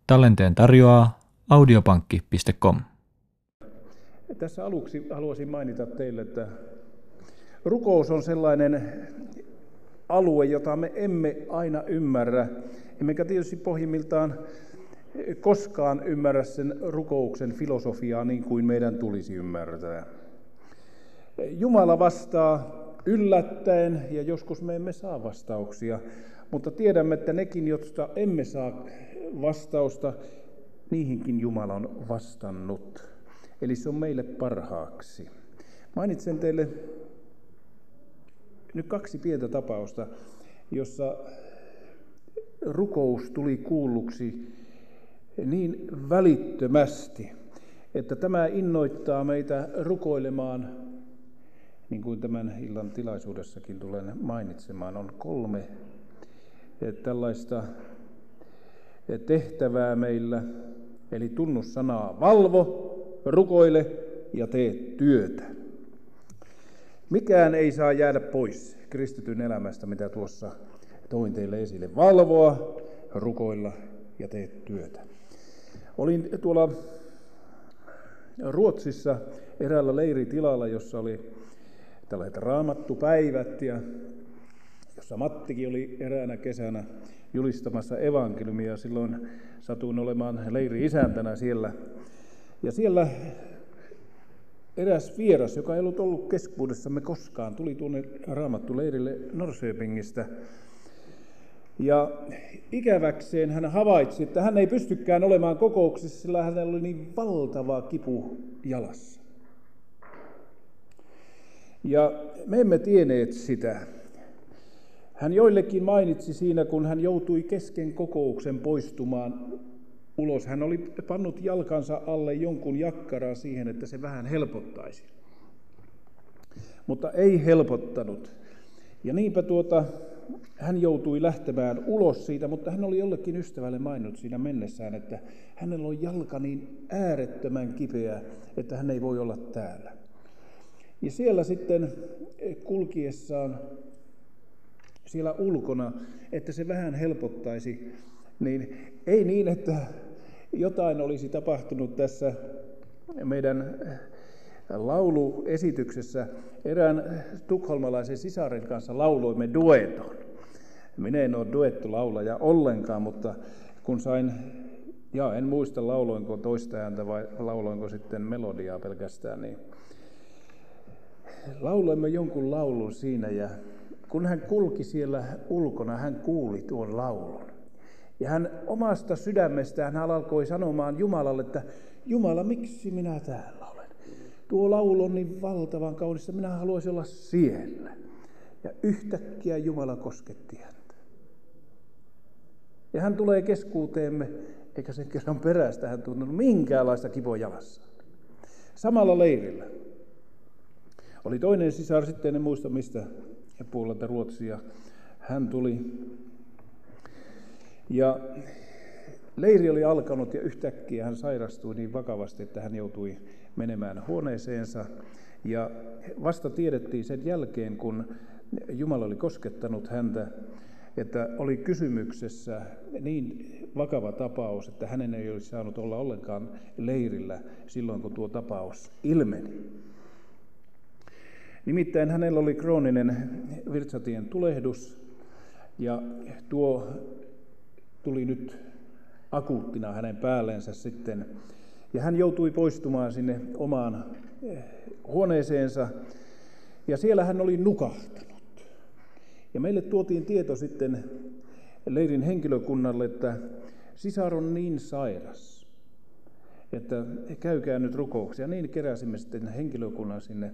Tallenteen tarjoaa audiopankki.com. Tässä aluksi haluaisin mainita teille, että rukous on sellainen alue, jota me emme aina ymmärrä. Emmekä tietysti pohjimmiltaan koskaan ymmärrä sen rukouksen filosofiaa niin kuin meidän tulisi ymmärtää. Jumala vastaa yllättäen ja joskus me emme saa vastauksia, mutta tiedämme, että nekin, jotka emme saa vastausta, niihinkin Jumala on vastannut. Eli se on meille parhaaksi. Mainitsen teille nyt 2 pientä tapausta, jossa rukous tuli kuulluksi niin välittömästi, että tämä innoittaa meitä rukoilemaan, niin kuin tämän illan tilaisuudessakin tulen mainitsemaan. On 3 tällaista tehtävää meillä, eli tunnu sanaa valvo, rukoile ja tee työtä. Mikään ei saa jäädä pois kristityn elämästä, mitä tuossa toin teille esille. Valvoa, rukoilla ja tee työtä. Olin tuolla Ruotsissa eräällä leiritilalla, jossa oli tällaiset raamattupäivät ja jossa Mattikin oli eräänä kesänä julistamassa evankeliumia. Silloin satuin olemaan leiri-isäntänä siellä. Ja siellä eräs vieras, joka ei ollut keskuudessamme koskaan, tuli tuonne raamattuleirille Norrköpingistä. Ja ikäväkseen hän havaitsi, että hän ei pystykään olemaan kokouksessa, sillä hänellä oli niin valtava kipu jalassa. Ja me emme tienneet sitä. Hän joillekin mainitsi siinä, kun hän joutui kesken kokouksen poistumaan ulos. Hän oli pannut jalkansa alle jonkun jakkaraa siihen, että se vähän helpottaisi. Mutta ei helpottanut. Ja niinpä hän joutui lähtemään ulos siitä, mutta hän oli jollekin ystävälle maininnut siinä mennessään, että hänellä on jalka niin äärettömän kipeä, että hän ei voi olla täällä. Ja siellä sitten kulkiessaan siellä ulkona, että se vähän helpottaisi, niin ei niin, että jotain olisi tapahtunut tässä meidän lauluesityksessä. Erään tukholmalaisen sisaren kanssa lauloimme dueton. Minä en ole duettolaulaja ollenkaan, mutta kun en muista lauloinko toista ääntä vai lauloinko sitten melodiaa pelkästään, niin lauloimme jonkun laulun siinä ja kun hän kulki siellä ulkona, hän kuuli tuon laulun. Ja hän omasta sydämestään hän alkoi sanomaan Jumalalle, että Jumala, miksi minä täällä olen? Tuo laulu on niin valtavan kaunista, minä haluaisin olla siellä. Ja yhtäkkiä Jumala kosketti häntä. Ja hän tulee keskuuteemme, eikä sen kerran perästä hän tuntunut minkäänlaista kipoa jalassa. Samalla leirillä oli toinen sisar, sitten en muista mistä puolelta Ruotsia hän tuli. Ja leiri oli alkanut ja yhtäkkiä hän sairastui niin vakavasti, että hän joutui menemään huoneeseensa. Ja vasta tiedettiin sen jälkeen, kun Jumala oli koskettanut häntä, että oli kysymyksessä niin vakava tapaus, että hänen ei olisi saanut olla ollenkaan leirillä silloin, kun tuo tapaus ilmeni. Nimittäin hänellä oli krooninen virtsatien tulehdus ja tuo tuli nyt akuuttina hänen päällensä sitten. Ja hän joutui poistumaan sinne omaan huoneeseensa ja siellä hän oli nukahtanut. Ja meille tuotiin tieto sitten leirin henkilökunnalle, että sisar on niin sairas, että käykää nyt rukouksia. Niin keräsimme sitten henkilökunnan sinne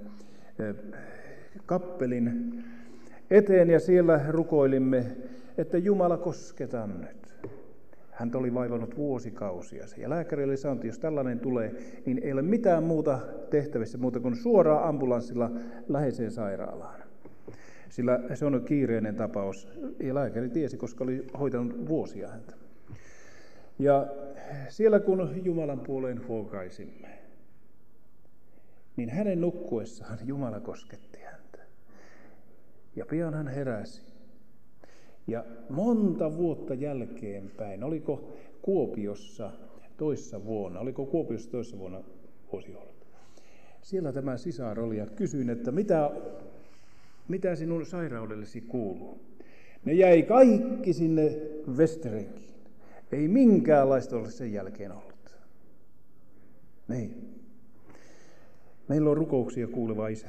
kappelin eteen ja siellä rukoilimme, että Jumala kosketa nyt. Häntä oli vaivannut vuosikausia. Ja lääkäri oli sanonut, että jos tällainen tulee, niin ei ole mitään muuta tehtävissä muuta kuin suoraan ambulanssilla läheiseen sairaalaan. Sillä se on kiireinen tapaus. Ja lääkäri tiesi, koska oli hoitanut vuosia häntä. Ja siellä kun Jumalan puoleen huokaisimme, niin hänen nukkuessaan Jumala kosketti häntä. Ja pian hän heräsi. Ja monta vuotta jälkeenpäin, oliko Kuopiossa toissa vuonna. Oliko Kuopiossa toissa vuonna vuosijuhlat? Siellä tämä sisar oli ja kysyin, että mitä sinun sairaudellesi kuuluu. Ne jäi kaikki sinne Westerenkiin. Ei minkäänlaista ole sen jälkeen ollut. Niin. Meillä on rukouksia kuuleva Isä.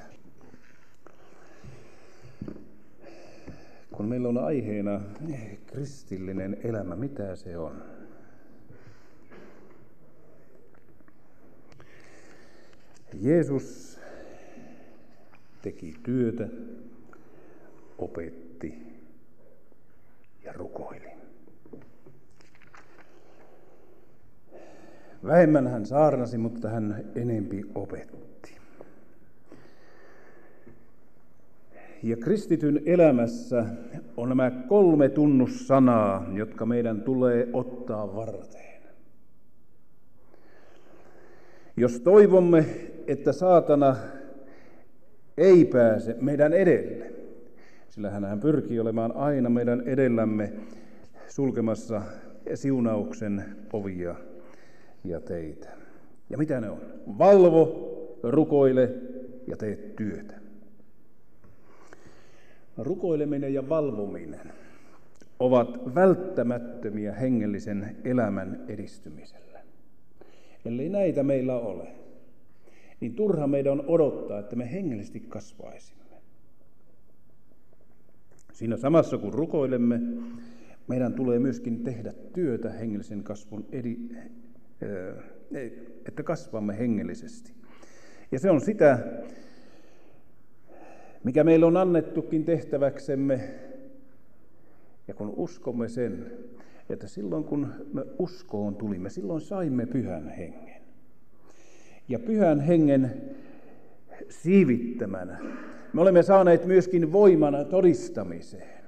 Kun meillä on aiheena kristillinen elämä, mitä se on? Jeesus teki työtä, opetti ja rukoili. Vähemmän hän saarnasi, mutta hän enempi opetti. Ja kristityn elämässä on nämä 3 tunnussanaa, jotka meidän tulee ottaa varteen. Jos toivomme, että saatana ei pääse meidän edelle, sillä hän pyrkii olemaan aina meidän edellämme sulkemassa siunauksen ovia ja teitä. Ja mitä ne on? Valvo, rukoile ja tee työtä. Rukoileminen ja valvominen ovat välttämättömiä hengellisen elämän edistymiselle. Ellei näitä meillä ole, niin turha meidän on odottaa, että me hengellisesti kasvaisimme. Siinä samassa kun rukoilemme, meidän tulee myöskin tehdä työtä hengellisen kasvun että kasvamme hengellisesti. Ja se on sitä, mikä meillä on annettukin tehtäväksemme. Ja kun uskomme sen, että silloin kun me uskoon tulimme, silloin saimme pyhän hengen. Ja pyhän hengen siivittämänä me olemme saaneet myöskin voimana todistamiseen.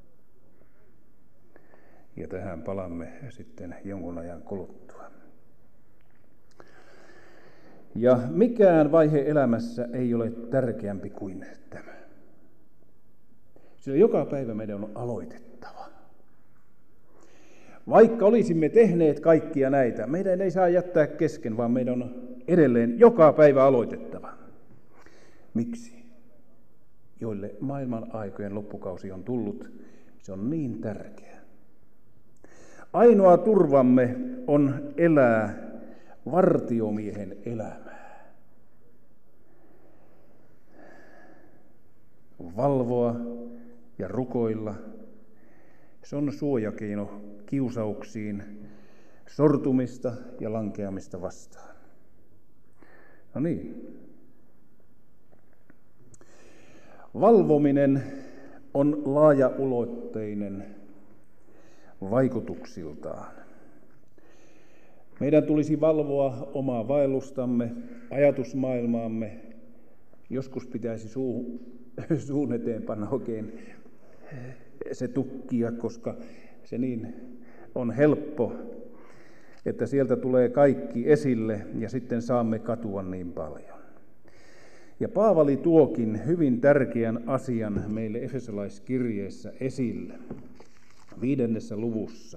Ja tähän palaamme sitten jonkun ajan kuluttua. Ja mikään vaihe elämässä ei ole tärkeämpi kuin tämä. Sillä joka päivä meidän on aloitettava. Vaikka olisimme tehneet kaikkia näitä, meidän ei saa jättää kesken, vaan meidän on edelleen joka päivä aloitettava. Miksi? Joille maailman aikojen loppukausi on tullut, se on niin tärkeä. Ainoa turvamme on elää vartiomiehen elämää. Valvoa ja rukoilla. Se on suojakeino kiusauksiin, sortumista ja lankeamista vastaan. No niin. Valvominen on laajaulotteinen vaikutuksiltaan. Meidän tulisi valvoa omaa vaellustamme, ajatusmaailmaamme. Joskus pitäisi suun eteen panna oikein se tukkia, koska se niin on helppo, että sieltä tulee kaikki esille ja sitten saamme katua niin paljon. Ja Paavali tuokin hyvin tärkeän asian meille Efesolaiskirjeessä esille 5. luvussa.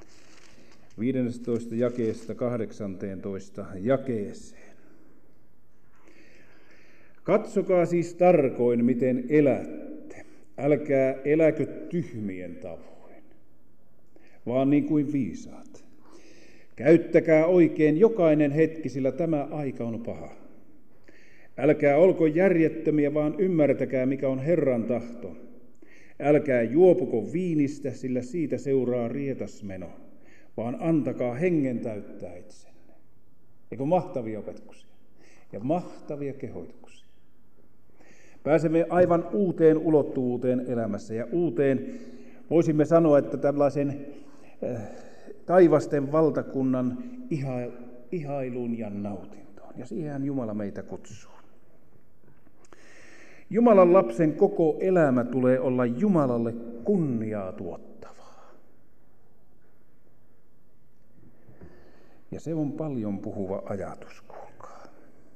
15. jakeesta 18. jakeeseen. Katsokaa siis tarkoin, miten elätte. Älkää eläkö tyhmien tavoin, vaan niin kuin viisaat. Käyttäkää oikein jokainen hetki, sillä tämä aika on paha. Älkää olko järjettömiä, vaan ymmärtäkää, mikä on Herran tahto. Älkää juopuko viinistä, sillä siitä seuraa rietasmeno, vaan antakaa hengen täyttää itsenne. Eikö mahtavia opetuksia ja mahtavia kehoituksia? Pääsemme aivan uuteen ulottuvuuteen elämässä ja uuteen, voisimme sanoa, että tällaisen taivasten valtakunnan ihailuun ja nautintoon. Ja siihen Jumala meitä kutsuu. Jumalan lapsen koko elämä tulee olla Jumalalle kunniaa tuottavaa. Ja se on paljon puhuva ajatus, kuulkaa.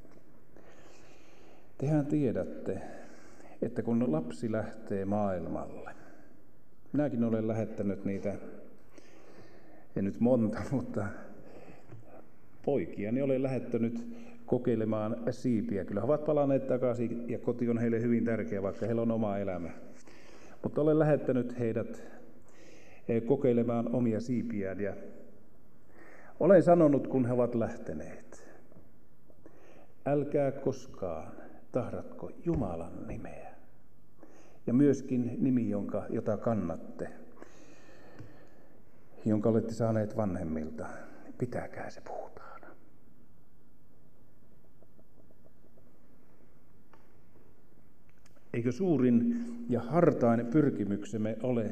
Tehän tiedätte, että kun lapsi lähtee maailmalle, minäkin olen lähettänyt niitä en nyt monta, mutta poikiani olen lähettänyt kokeilemaan siipiä. Kyllä he ovat palanneet takaisin ja koti on heille hyvin tärkeä, vaikka heillä on oma elämä. Mutta olen lähettänyt heidät kokeilemaan omia siipiään ja olen sanonut, kun he ovat lähteneet, älkää koskaan tahratko Jumalan nimeä ja myöskin nimi, jota kannatte, jonka olette saaneet vanhemmilta, pitäkää se puhtaana. Eikö suurin ja hartain pyrkimyksemme ole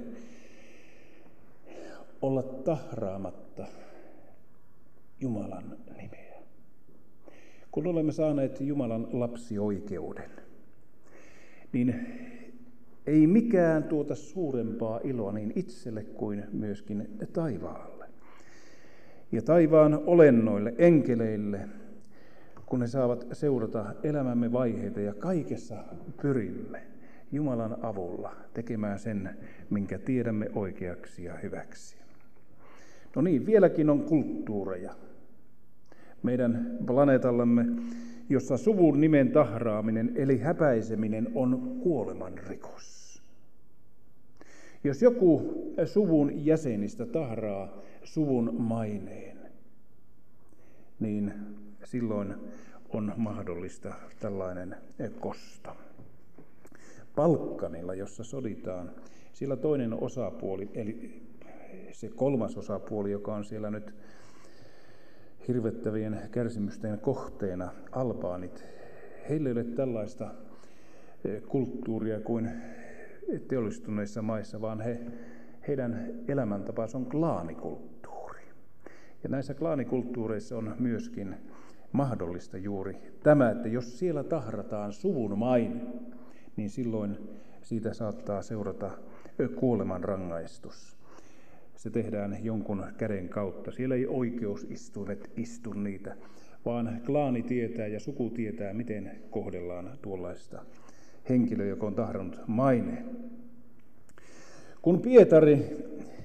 olla tahraamatta Jumalan nimeä? Kun olemme saaneet Jumalan lapsioikeuden, niin ei mikään tuota suurempaa iloa niin itselle kuin myöskin taivaalle. Ja taivaan olennoille, enkeleille, kun ne saavat seurata elämämme vaiheita ja kaikessa pyrimme Jumalan avulla tekemään sen, minkä tiedämme oikeaksi ja hyväksi. No niin, vieläkin on kulttuureja meidän planeetallamme, jossa suvun nimen tahraaminen eli häpäiseminen on kuolemanrikos. Jos joku suvun jäsenistä tahraa suvun maineen, niin silloin on mahdollista tällainen kosto. Balkanilla, jossa soditaan, sillä toinen osapuoli, eli se kolmas osapuoli, joka on siellä nyt hirvettävien kärsimysten kohteena, albaanit, heillä ei ole tällaista kulttuuria kuin teollistuneissa maissa, vaan heidän elämäntapansa on klaanikulttuuri. Ja näissä klaanikulttuureissa on myöskin mahdollista juuri tämä, että jos siellä tahrataan suvun maine, niin silloin siitä saattaa seurata kuolemanrangaistus. Se tehdään jonkun käden kautta. Siellä ei oikeusistuimet istu niitä, vaan klaani tietää ja suku tietää, miten kohdellaan tuollaista henkilöä, joka on tahrannut maineen. Kun Pietari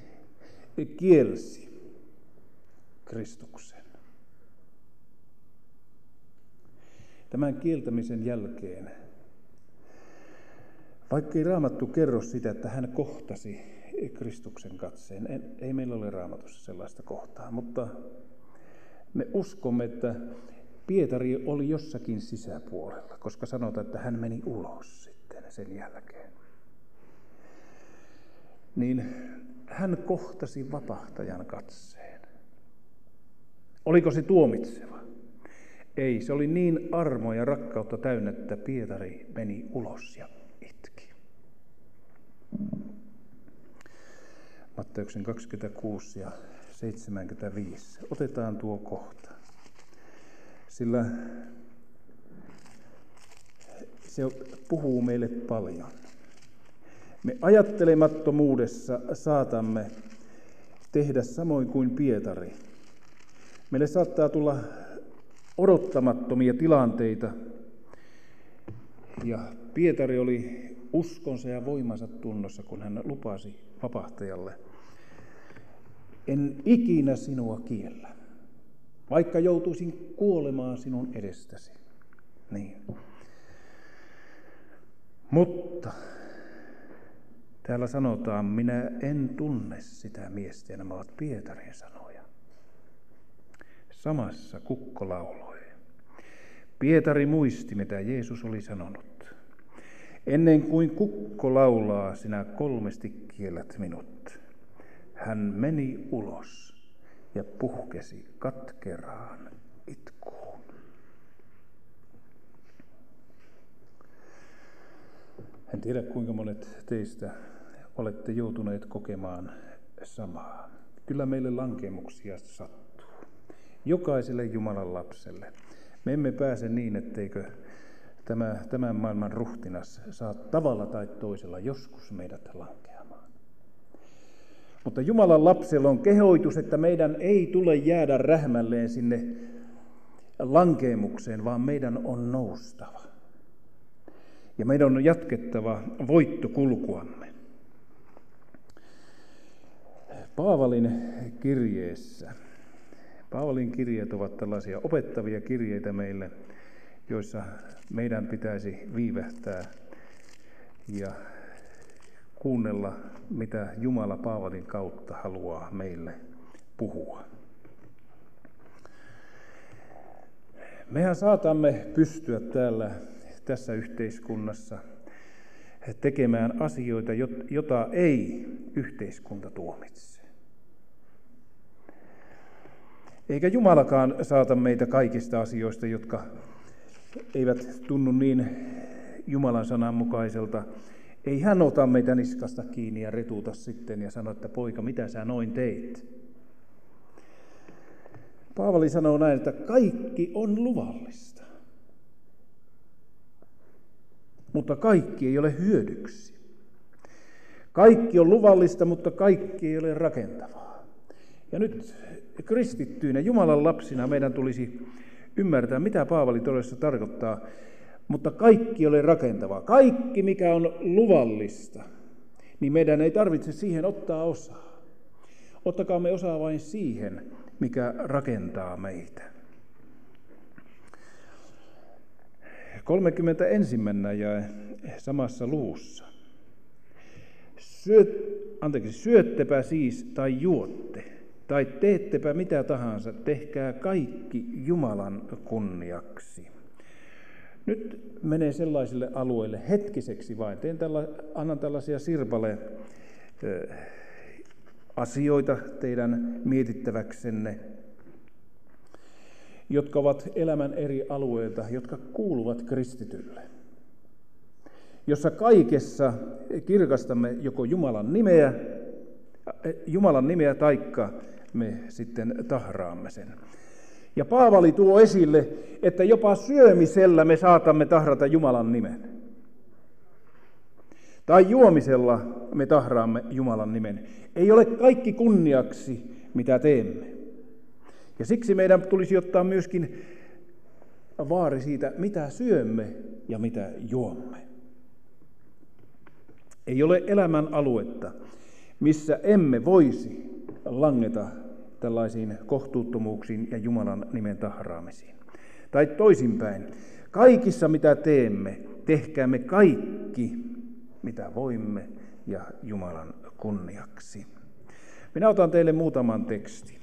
kielsi Kristuksen, tämän kieltämisen jälkeen, vaikka ei Raamattu kerro sitä, että hän kohtasi Kristuksen katseen, ei meillä ole Raamatussa sellaista kohtaa, mutta me uskomme, että Pietari oli jossakin sisäpuolella, koska sanotaan, että hän meni ulos sitten sen jälkeen. Niin hän kohtasi vapahtajan katseen. Oliko se tuomitseva? Ei, se oli niin armoa ja rakkautta täynnä, että Pietari meni ulos ja itki. Matteuksen 26 ja 75. Otetaan tuo kohta. Sillä se puhuu meille paljon. Me ajattelemattomuudessa saatamme tehdä samoin kuin Pietari. Meille saattaa tulla odottamattomia tilanteita. Ja Pietari oli uskonsa ja voimansa tunnossa, kun hän lupasi vapahtajalle: en ikinä sinua kiellä, vaikka joutuisin kuolemaan sinun edestäsi. Niin. Mutta täällä sanotaan, minä en tunne sitä miestä, ja nämä ovat Pietarin sanoja. Samassa kukko lauloi. Pietari muisti, mitä Jeesus oli sanonut. Ennen kuin kukko laulaa, sinä 3 kiellät minut. Hän meni ulos ja puhkesi katkeraan itkuun. En tiedä, kuinka monet teistä olette joutuneet kokemaan samaa. Kyllä meille lankeemuksia sattuu. Jokaiselle Jumalan lapselle. Me emme pääse niin, etteikö tämän maailman ruhtinas saa tavalla tai toisella joskus meidät lankeamaan. Mutta Jumalan lapsella on kehoitus, että meidän ei tule jäädä rähmälleen sinne lankeemukseen, vaan meidän on noustava. Ja meidän on jatkettava voittokulkuamme. Paavalin kirjeessä. Paavalin kirjeet ovat tällaisia opettavia kirjeitä meille, joissa meidän pitäisi viivähtää ja kuunnella, mitä Jumala Paavalin kautta haluaa meille puhua. Mehän saatamme pystyä tässä yhteiskunnassa tekemään asioita, jota ei yhteiskunta tuomitse. Eikä Jumalakaan saata meitä kaikista asioista, jotka eivät tunnu niin Jumalan sanan mukaiselta. Ei hän ota meitä niskasta kiinni ja retuuta sitten ja sano, että poika, mitä sä noin teit? Paavali sanoo näin, että kaikki on luvallista, mutta kaikki ei ole hyödyksi. Kaikki on luvallista, mutta kaikki ei ole rakentavaa. Ja nyt kristittyinä, Jumalan lapsina meidän tulisi ymmärtää, mitä Paavali todella tarkoittaa, mutta kaikki ei ole rakentavaa. Kaikki, mikä on luvallista, niin meidän ei tarvitse siihen ottaa osaa. Ottakaamme osaa vain siihen, mikä rakentaa meitä. 31. jae samassa luvussa. Syöttepä siis tai juotte, tai teettepä mitä tahansa, tehkää kaikki Jumalan kunniaksi. Nyt menee sellaisille alueille hetkiseksi vain. Annan tällaisia asioita teidän mietittäväksenne, jotka ovat elämän eri alueilta, jotka kuuluvat kristitylle. Jossa kaikessa kirkastamme joko Jumalan nimeä taikka me sitten tahraamme sen. Ja Paavali tuo esille, että jopa syömisellä me saatamme tahrata Jumalan nimen. Tai juomisella me tahraamme Jumalan nimen. Ei ole kaikki kunniaksi, mitä teemme. Ja siksi meidän tulisi ottaa myöskin vaari siitä, mitä syömme ja mitä juomme. Ei ole elämän aluetta, missä emme voisi langeta tällaisiin kohtuuttomuuksiin ja Jumalan nimen tahraamisiin. Tai toisinpäin, kaikissa mitä teemme, tehkäämme kaikki, mitä voimme ja Jumalan kunniaksi. Minä otan teille muutaman tekstin.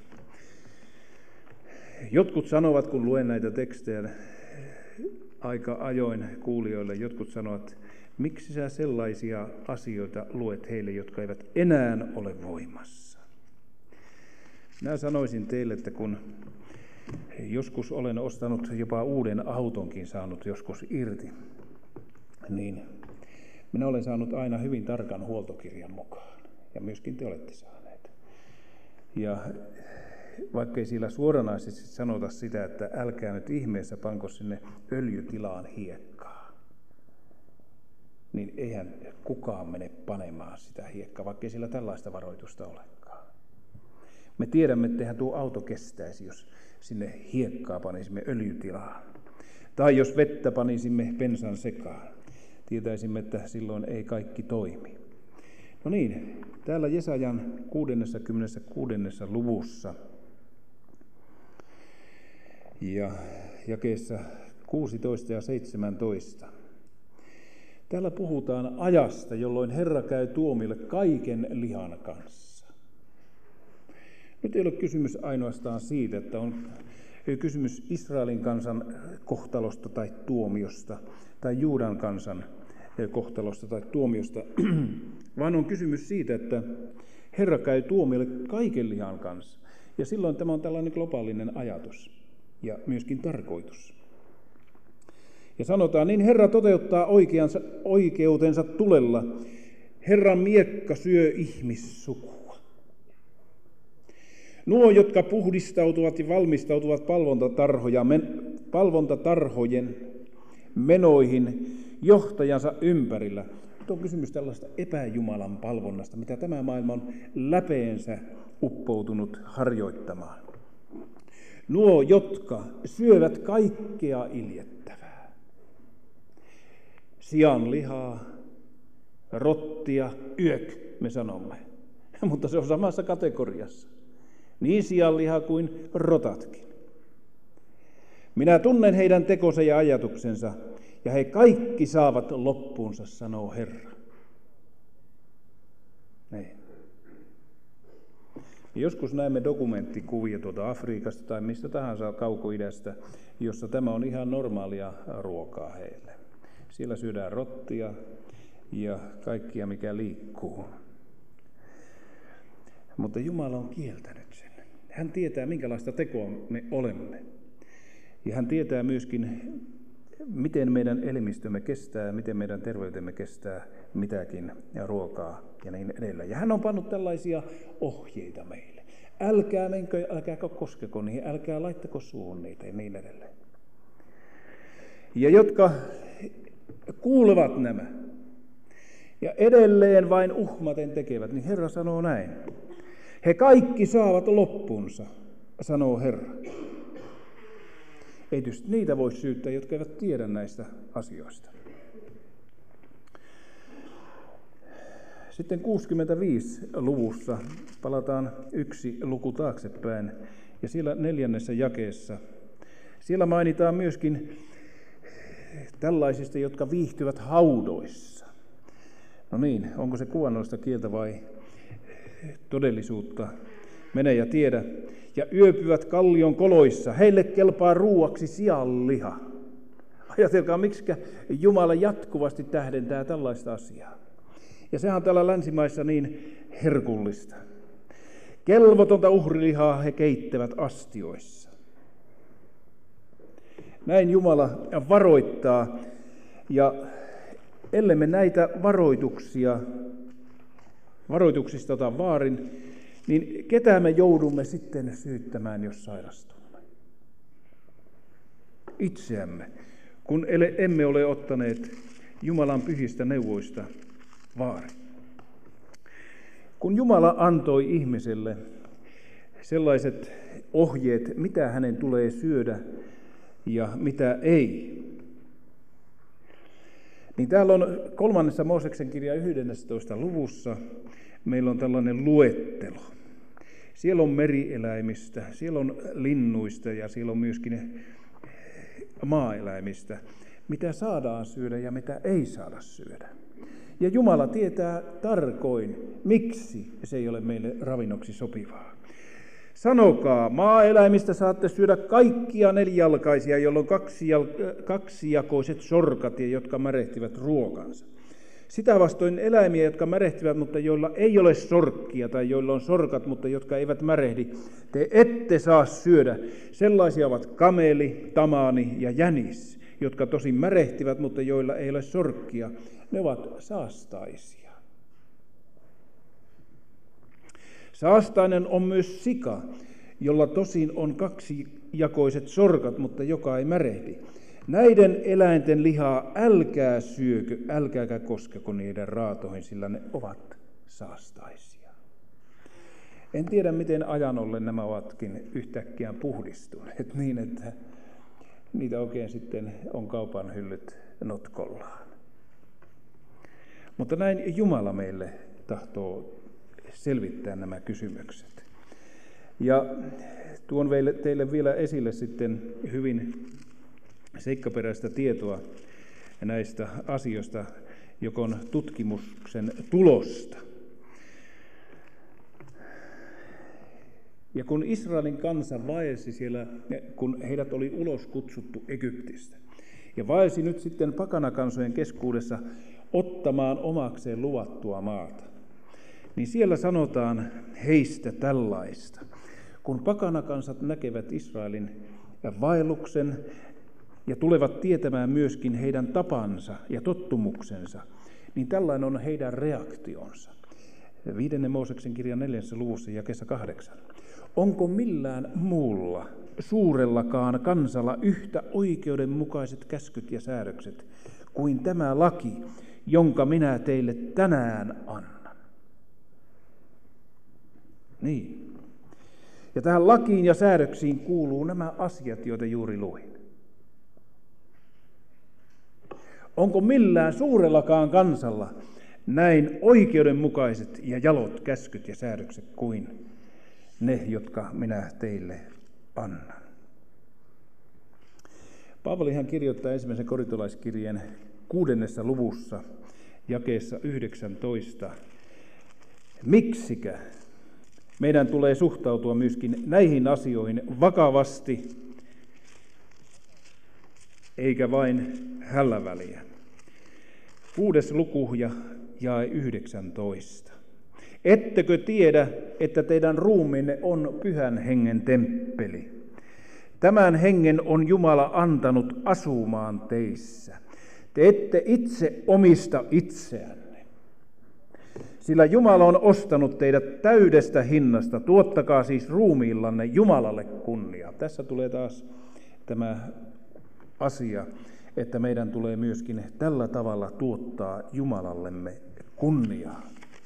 Jotkut sanovat, kun luen näitä tekstejä aika ajoin kuulijoille, jotkut sanovat, miksi sä sellaisia asioita luet heille, jotka eivät enää ole voimassa. Minä sanoisin teille, että kun joskus olen ostanut jopa uuden autonkin saanut joskus irti, niin minä olen saanut aina hyvin tarkan huoltokirjan mukaan. Ja myöskin te olette saaneet. Ja vaikkei siellä suoranaisesti sanota sitä, että älkää nyt ihmeessä panko sinne öljytilaan hiekkaa, niin eihän kukaan mene panemaan sitä hiekkaa, vaikkei siellä tällaista varoitusta olekaan. Me tiedämme, että eihän tuo auto kestäisi, jos sinne hiekkaa panisimme öljytilaan. Tai jos vettä panisimme bensan sekaan. Tietäisimme, että silloin ei kaikki toimi. No niin, täällä Jesajan 66. luvussa ja jakeessa 16 ja 17. Täällä puhutaan ajasta, jolloin Herra käy tuomille kaiken lihan kanssa. Nyt ei ole kysymys ainoastaan siitä, että on kysymys Israelin kansan kohtalosta tai tuomiosta, tai Juudan kansan kohtalosta tai tuomiosta, vaan on kysymys siitä, että Herra käy tuomiolle kaiken lihan kanssa. Ja silloin tämä on tällainen globaalinen ajatus ja myöskin tarkoitus. Ja sanotaan, niin Herra toteuttaa oikeutensa tulella. Herran miekka syö ihmissukua. Nuo, jotka puhdistautuvat ja valmistautuvat palvontatarhojen menoihin johtajansa ympärillä. Nyt on kysymys tällaista epäjumalan palvonnasta, mitä tämä maailma on läpeensä uppoutunut harjoittamaan. Nuo, jotka syövät kaikkea iljettävää. Sianlihaa, rottia, me sanomme. mutta se on samassa kategoriassa. Niin sianliha kuin rotatkin. Minä tunnen heidän tekonsa ja ajatuksensa, ja he kaikki saavat loppuunsa, sanoo Herra. Niin. Joskus näemme dokumenttikuvia tuolta Afrikasta tai mistä tahansa kaukoidästä, jossa tämä on ihan normaalia ruokaa heille. Siellä syödään rottia ja kaikkia mikä liikkuu. Mutta Jumala on kieltänyt sen. Hän tietää minkälaista tekoa me olemme. Ja hän tietää myöskin, miten meidän elimistömme kestää, miten meidän terveytemme kestää mitäkin ja ruokaa ja niin edelleen. Ja hän on pannut tällaisia ohjeita meille. Älkää menkö, älkääkä koskeko niihin, älkää laittako suuhun niitä ja niin edelleen. Ja jotka kuulevat nämä ja edelleen vain uhmaten tekevät, niin Herra sanoo näin. He kaikki saavat loppunsa, sanoo Herra. Ei tietysti niitä voi syyttää, jotka eivät tiedä näistä asioista. Sitten 65-luvussa palataan yksi luku taaksepäin, ja siellä 4. jakeessa. Siellä mainitaan myöskin tällaisista, jotka viihtyvät haudoissa. No niin, onko se kuvannollista kieltä vai todellisuutta? Mene ja tiedä. Ja yöpyvät kallion koloissa. Heille kelpaa ruuaksi sianliha. Ajatelkaa, miksikä Jumala jatkuvasti tähdentää tällaista asiaa. Ja sehän on täällä länsimaissa niin herkullista. Kelvotonta uhrilihaa he keittävät astioissa. Näin Jumala varoittaa. Ja ellemme näitä varoituksista ota vaarin, niin ketä me joudumme sitten syyttämään, jos sairastumme? Itseämme, kun emme ole ottaneet Jumalan pyhistä neuvoista vaarin. Kun Jumala antoi ihmiselle sellaiset ohjeet, mitä hänen tulee syödä ja mitä ei, niin täällä on 3. Mooseksen kirja 11. luvussa meillä on tällainen luettelo. Siellä on merieläimistä, siellä on linnuista ja siellä on myöskin maaeläimistä, mitä saadaan syödä ja mitä ei saada syödä. Ja Jumala tietää tarkoin, miksi se ei ole meille ravinnoksi sopivaa. Sanokaa, maaeläimistä saatte syödä kaikkia nelijalkaisia, jolloin kaksijakoiset sorkat, jotka märehtivät ruokansa. Sitä vastoin eläimiä, jotka märehtivät, mutta joilla ei ole sorkkia, tai joilla on sorkat, mutta jotka eivät märehdi, te ette saa syödä. Sellaisia ovat kameli, tamaani ja jänis, jotka tosin märehtivät, mutta joilla ei ole sorkkia. Ne ovat saastaisia. Saastainen on myös sika, jolla tosin on kaksijakoiset sorkat, mutta joka ei märehdi. Näiden eläinten lihaa älkää syökö, älkääkä koskeko niiden raatoihin, sillä ne ovat saastaisia. En tiedä, miten ajan ollen nämä ovatkin yhtäkkiä puhdistuneet niin, että niitä oikein sitten on kaupan hyllyt notkollaan. Mutta näin Jumala meille tahtoo selvittää nämä kysymykset. Ja tuon teille vielä esille sitten hyvin seikkaperäistä tietoa näistä asioista, joka on tutkimuksen tulosta. Ja kun Israelin kansa vaelsi siellä, kun heidät oli ulos kutsuttu Egyptistä, ja vaelsi nyt sitten pakanakansojen keskuudessa ottamaan omakseen luvattua maata, niin siellä sanotaan heistä tällaista. Kun pakanakansat näkevät Israelin vaelluksen ja tulevat tietämään myöskin heidän tapansa ja tottumuksensa, niin tällainen on heidän reaktionsa. 5. Mooseksen kirjan 4. luvussa jakeessa 8. Onko millään muulla suurellakaan kansalla yhtä oikeudenmukaiset käskyt ja säädökset kuin tämä laki, jonka minä teille tänään annan? Niin. Ja tähän lakiin ja säädöksiin kuuluu nämä asiat, joita juuri luin. Onko millään suurellakaan kansalla näin oikeudenmukaiset ja jalot käskyt ja säädökset kuin ne, jotka minä teille annan. Paavalihan kirjoittaa ensimmäisen korintolaiskirjeen 6. luvussa jakeessa 19. Miksikä meidän tulee suhtautua myöskin näihin asioihin vakavasti, eikä vain hällä väliä. 6. luku ja jae 19. Ettekö tiedä, että teidän ruumiinne on Pyhän Hengen temppeli? Tämän hengen on Jumala antanut asumaan teissä. Te ette itse omista itseänne. Sillä Jumala on ostanut teidät täydestä hinnasta. Tuottakaa siis ruumiillanne Jumalalle kunnia. Tässä tulee taas tämä asia, että meidän tulee myöskin tällä tavalla tuottaa Jumalallemme kunniaa.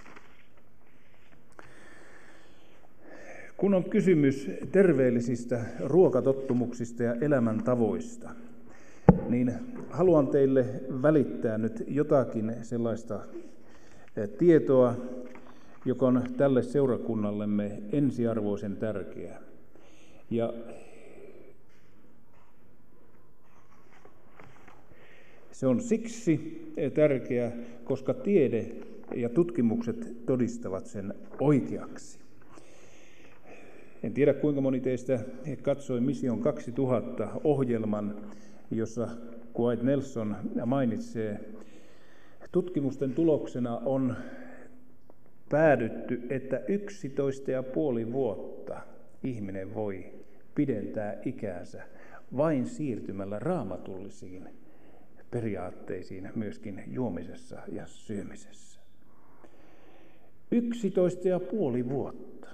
Kun on kysymys terveellisistä ruokatottumuksista ja elämäntavoista, niin haluan teille välittää nyt jotakin sellaista tietoa, joka on tälle seurakunnallemme ensiarvoisen tärkeää. Ja se on siksi tärkeä, koska tiede ja tutkimukset todistavat sen oikeaksi. En tiedä, kuinka moni teistä katsoi Mission 2000 -ohjelman, jossa Dwight Nelson mainitsee, tutkimusten tuloksena on päädytty, että 11,5 vuotta ihminen voi pidentää ikäänsä vain siirtymällä raamatullisiin periaatteisiin myöskin juomisessa ja syömisessä. 11,5 vuotta.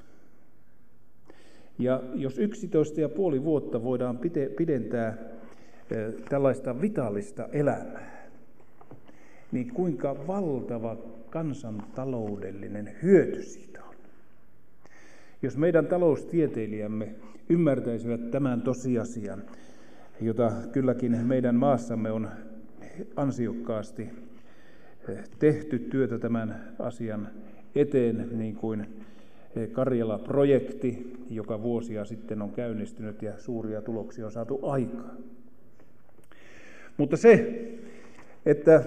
Ja jos 11,5 vuotta voidaan pidentää tällaista vitaalista elämää, niin kuinka valtava kansantaloudellinen hyöty siitä on. Jos meidän taloustieteilijämme ymmärtäisivät tämän tosiasian, jota kylläkin meidän maassamme on ansiokkaasti tehty työtä tämän asian eteen, niin kuin Karjala-projekti, joka vuosia sitten on käynnistynyt ja suuria tuloksia on saatu aikaan. Mutta se, että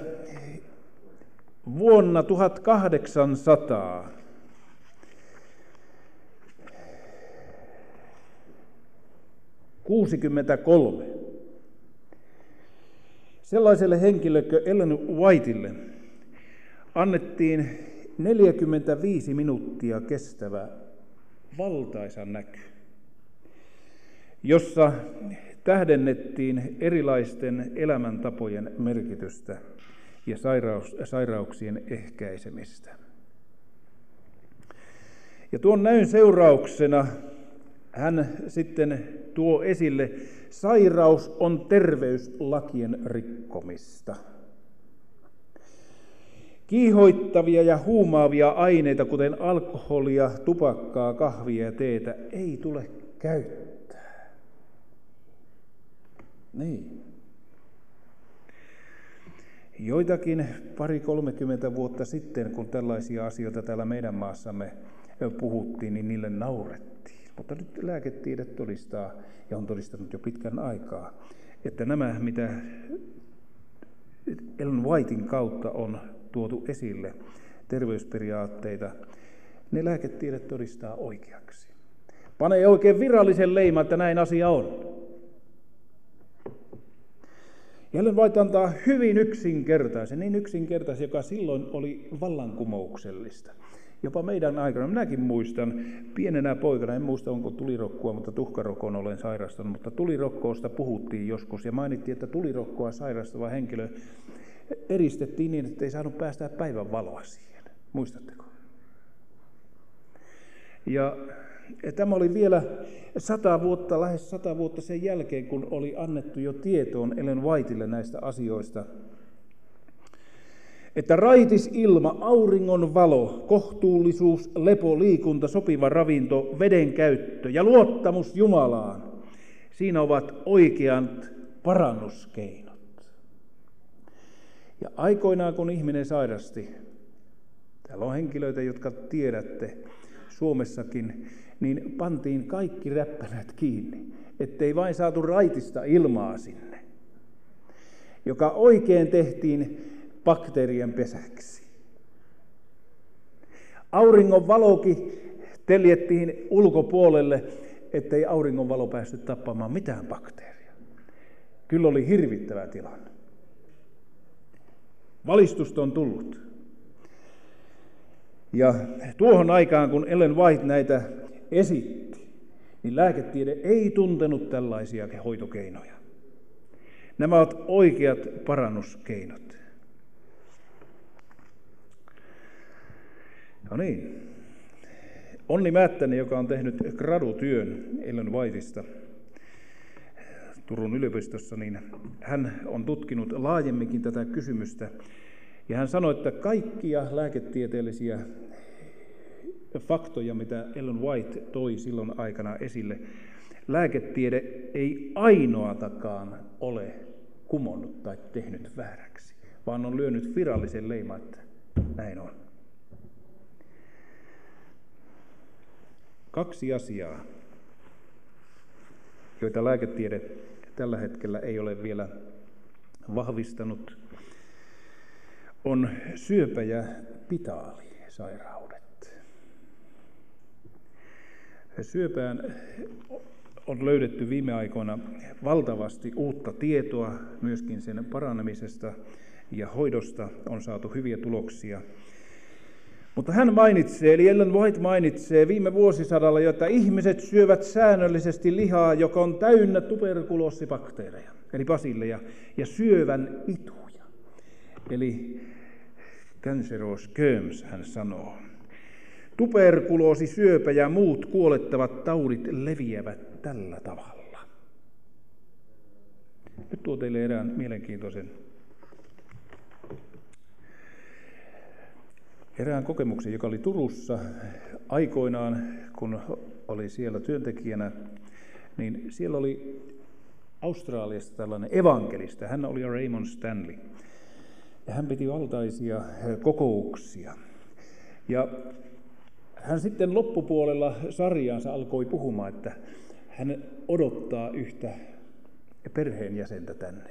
vuonna 1863 sellaiselle henkilölle kuin Ellen Whitelle annettiin 45 minuuttia kestävä valtaisa näky, jossa tähdennettiin erilaisten elämäntapojen merkitystä ja sairauksien ehkäisemistä. Ja tuon näyn seurauksena hän sitten tuo esille, sairaus on terveyslakien rikkomista. Kiihoittavia ja huumaavia aineita, kuten alkoholia, tupakkaa, kahvia ja teetä, ei tule käyttää. Niin. Joitakin 20-30 vuotta sitten, kun tällaisia asioita täällä meidän maassamme puhuttiin, niin niille naurettiin. Mutta nyt lääketiede todistaa, ja on todistanut jo pitkän aikaa, että nämä, mitä Ellen Whiten kautta on tuotu esille, terveysperiaatteita, ne lääketiede todistaa oikeaksi. Pane oikein virallisen leiman, että näin asia on. Ja Ellen White antaa hyvin yksinkertaisen, niin yksinkertaisen, joka silloin oli vallankumouksellista. Jopa meidän aikana, minäkin muistan, pienenä poikana, en muista onko tulirokkua, mutta tuhkarokkoon olen sairastanut, mutta tulirokkoosta puhuttiin joskus ja mainittiin, että tulirokkoa sairastava henkilö eristettiin niin, että ei saanut päästää päivän valoa siihen. Muistatteko? Ja tämä oli vielä 100 vuotta, lähes 100 vuotta sen jälkeen, kun oli annettu jo tietoon Ellen Whitelle näistä asioista, että raitis ilma, auringon valo, kohtuullisuus, lepo, liikunta, sopiva ravinto, veden käyttö ja luottamus Jumalaan, siinä ovat oikeat parannuskeinot. Ja aikoinaan, kun ihminen sairasti, täällä on henkilöitä, jotka tiedätte Suomessakin, niin pantiin kaikki räppänät kiinni, ettei vain saatu raitista ilmaa sinne, joka oikein tehtiin bakteerien pesäksi. Auringon valokin teljettiin ulkopuolelle, ettei auringon valo päässyt tappamaan mitään bakteeria. Kyllä oli hirvittävä tilanne. Valistusta on tullut. Ja tuohon aikaan, kun Ellen White näitä esitti, niin lääketiede ei tuntenut tällaisia hoitokeinoja. Nämä ovat oikeat parannuskeinot. No niin. Onni Määttänen, joka on tehnyt gradutyön Ellen Whiteista Turun yliopistossa, niin hän on tutkinut laajemminkin tätä kysymystä. Ja hän sanoi, että kaikkia lääketieteellisiä faktoja, mitä Ellen White toi silloin aikana esille, lääketiede ei ainoatakaan ole kumonnut tai tehnyt vääräksi, vaan on lyönyt virallisen leiman, että näin on. 2 asiaa, joita lääketiede tällä hetkellä ei ole vielä vahvistanut, on syöpä- ja pitaalisairaudet. Syöpään on löydetty viime aikoina valtavasti uutta tietoa, myöskin sen paranemisesta ja hoidosta on saatu hyviä tuloksia. Mutta hän mainitsee, eli Ellen White mainitsee viime vuosisadalla jo, että ihmiset syövät säännöllisesti lihaa, joka on täynnä tuberkuloosibakteereja, eli basilleja, ja syövän ituja. Eli cancerous germs, hän sanoo. Tuberkuloosi, syöpä ja muut kuolettavat taudit leviävät tällä tavalla. Nyt tuo teille erään mielenkiintoisen kokemuksen, joka oli Turussa aikoinaan, kun oli siellä työntekijänä, niin siellä oli Australiasta tällainen evankelista. Hän oli Raymond Stanley. Ja hän piti valtaisia kokouksia. Ja hän sitten loppupuolella sarjaansa alkoi puhumaan, että hän odottaa yhtä perheenjäsentä tänne,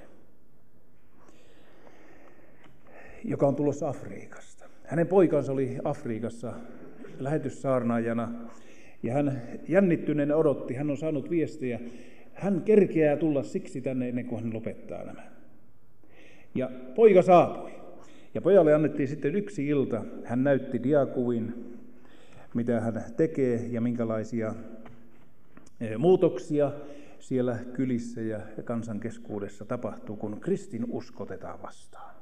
joka on tulossa Afrikasta. Hänen poikansa oli Afrikassa lähetyssaarnaajana ja hän jännittyneenä odotti. Hän on saanut viestejä. Hän kerkeää tulla siksi tänne ennen kuin hän lopettaa nämä. Ja poika saapui. Ja pojalle annettiin sitten 1 ilta. Hän näytti diakuvin, mitä hän tekee ja minkälaisia muutoksia siellä kylissä ja kansan keskuudessa tapahtuu, kun kristinusko otetaan vastaan.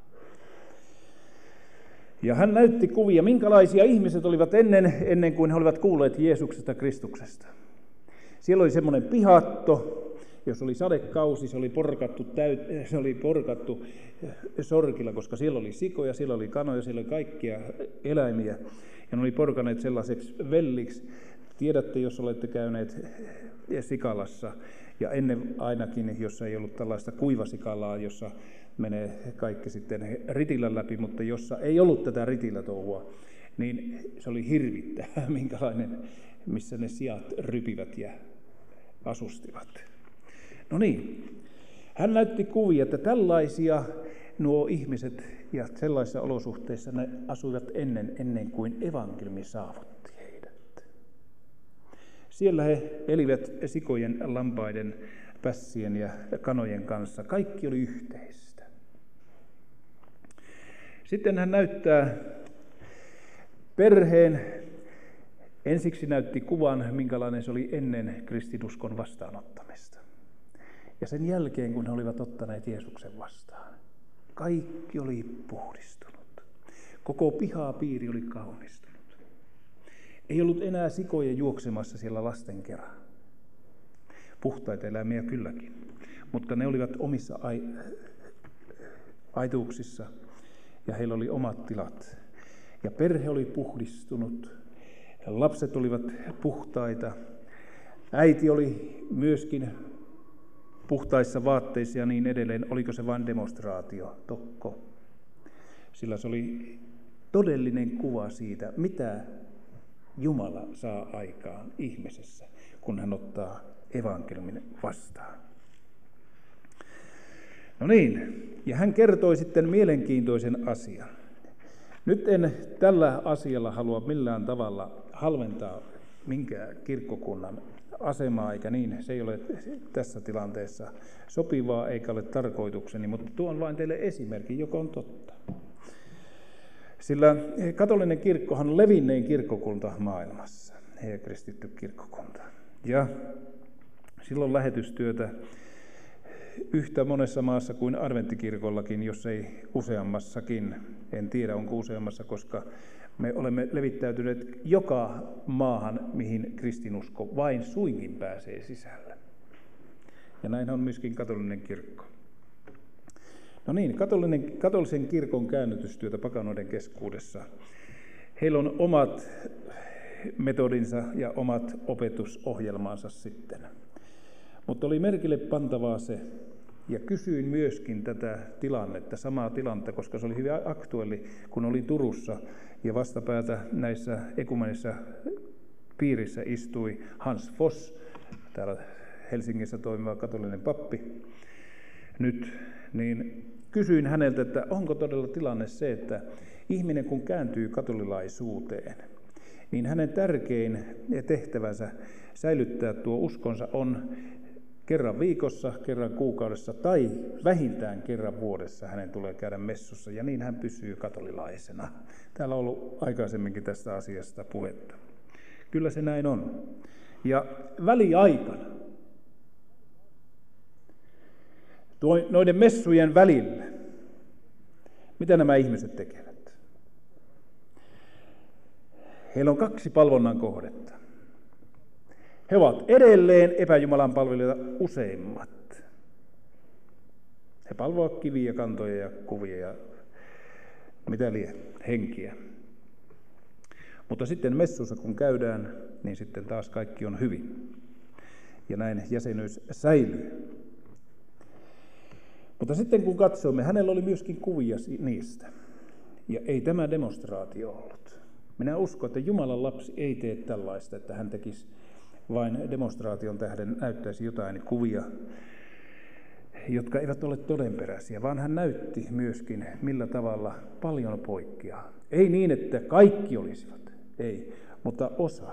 Ja hän näytti kuvia, minkälaisia ihmiset olivat ennen kuin he olivat kuulleet Jeesuksesta Kristuksesta. Siellä oli semmoinen pihatto, jos oli sadekausi, se oli porkattu sorkilla, koska siellä oli sikoja, siellä oli kanoja, siellä oli kaikkia eläimiä. Ja ne oli porkaneet sellaiseksi velliksi. Tiedätte, jos olette käyneet Sikalassa, ja ennen ainakin, jossa ei ollut tällaista kuivasikalaa, jossa menee kaikki sitten ritilän läpi, mutta jossa ei ollut tätä ritilätouhua, niin se oli hirvittävää, minkälainen, missä ne sijat rypivät ja asustivat. No niin, hän näytti kuvia, että tällaisia nuo ihmiset ja sellaisissa olosuhteissa ne asuivat ennen kuin evankeliumi saavutti heidät. Siellä he elivät sikojen, lampaiden, pässien ja kanojen kanssa. Kaikki oli yhteistä. Sitten hän näyttää perheen. Ensiksi näytti kuvan, minkälainen se oli ennen kristinuskon vastaanottamista. Ja sen jälkeen, kun he olivat ottaneet Jeesuksen vastaan, kaikki oli puhdistunut. Koko pihapiiri oli kaunistunut. Ei ollut enää sikoja juoksemassa siellä lasten kerran. Puhtaita eläimiä kylläkin, mutta ne olivat omissa aituuksissa ja heillä oli omat tilat. Ja perhe oli puhdistunut, lapset olivat puhtaita, äiti oli myöskin puhtaissa vaatteissa ja niin edelleen. Oliko se vain demonstraatio? Tokko. Sillä se oli todellinen kuva siitä, mitä Jumala saa aikaan ihmisessä, kun hän ottaa evankeliumin vastaan. No niin, ja hän kertoi sitten mielenkiintoisen asian. Nyt en tällä asialla halua millään tavalla halventaa minkään kirkkokunnan asemaa, eikä niin. Se ei ole tässä tilanteessa sopivaa eikä ole tarkoitukseni, mutta tuon vain teille esimerkin, joka on totta. Sillä katolinen kirkkohan on levinnein kirkkokunta maailmassa, he kristitty kirkkokunta. Ja silloin lähetystyötä yhtä monessa maassa kuin adventtikirkollakin, jos ei useammassakin. En tiedä, onko useammassa, koska me olemme levittäytyneet joka maahan, mihin kristinusko vain suinkin pääsee sisälle. Ja näin on myöskin katolinen kirkko. No niin, katolisen kirkon käännytystyötä pakanoiden keskuudessa. Heillä on omat metodinsa ja omat opetusohjelmansa sitten. Mutta oli merkille pantavaa se, ja kysyin myöskin tätä tilannetta, samaa tilannetta, koska se oli hyvin aktuelli, kun olin Turussa ja vastapäätä näissä ekumenisissa piirissä istui Hans Voss, täällä Helsingissä toimiva katolinen pappi nyt, niin kysyin häneltä, että onko todella tilanne se, että ihminen kun kääntyy katolilaisuuteen, niin hänen tärkein tehtävänsä säilyttää tuo uskonsa on kerran viikossa, kerran kuukaudessa tai vähintään kerran vuodessa hänen tulee käydä messussa ja niin hän pysyy katolilaisena. Täällä on ollut aikaisemminkin tästä asiasta puhetta. Kyllä se näin on. Ja väliaikana, noiden messujen välillä, mitä nämä ihmiset tekevät? Heillä on 2 palvonnan kohdetta. He ovat edelleen epäjumalan palvelijoita useimmat. He palvovat kiviä, kantoja ja kuvia ja mitä lie, henkiä. Mutta sitten messussa kun käydään, niin sitten taas kaikki on hyvin. Ja näin jäsenyys säilyy. Mutta sitten kun katsomme, hänellä oli myöskin kuvia niistä. Ja ei tämä demonstraatio ollut. Minä uskon, että Jumalan lapsi ei tee tällaista, että hän tekisi vain demonstraation tähden näyttäisi jotain kuvia, jotka eivät ole todenperäisiä, vaan hän näytti myöskin, millä tavalla paljon poikkeaa. Ei niin, että kaikki olisivat, ei, mutta osa.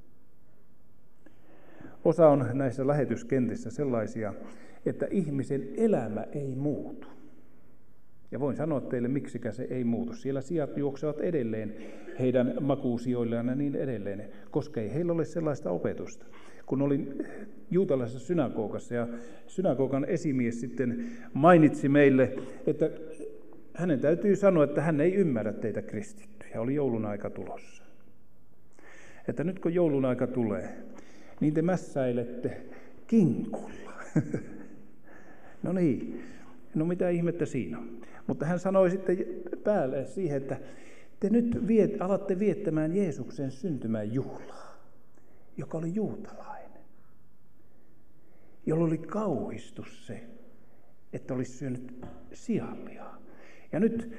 Osa on näissä lähetyskentissä sellaisia, että ihmisen elämä ei muutu. Ja voin sanoa teille, miksikä se ei muutu. Siellä sijat juoksevat edelleen heidän makuusijoillaan ja niin edelleen, koska ei heillä ole sellaista opetusta. Kun olin juutalaisessa synagogassa ja synagogan esimies sitten mainitsi meille, että hänen täytyy sanoa, että hän ei ymmärrä teitä kristittyjä. Oli joulun aika tulossa. Että nyt kun joulun aika tulee, niin te mässäilette kinkulla. No niin, no mitä ihmettä siinä on. Mutta hän sanoi sitten päälle siihen, että te nyt alatte viettämään Jeesuksen syntymäjuhlaa, joka oli juutalainen, jolla oli kauhistus se, että olisi syönyt sianlihaa. Ja nyt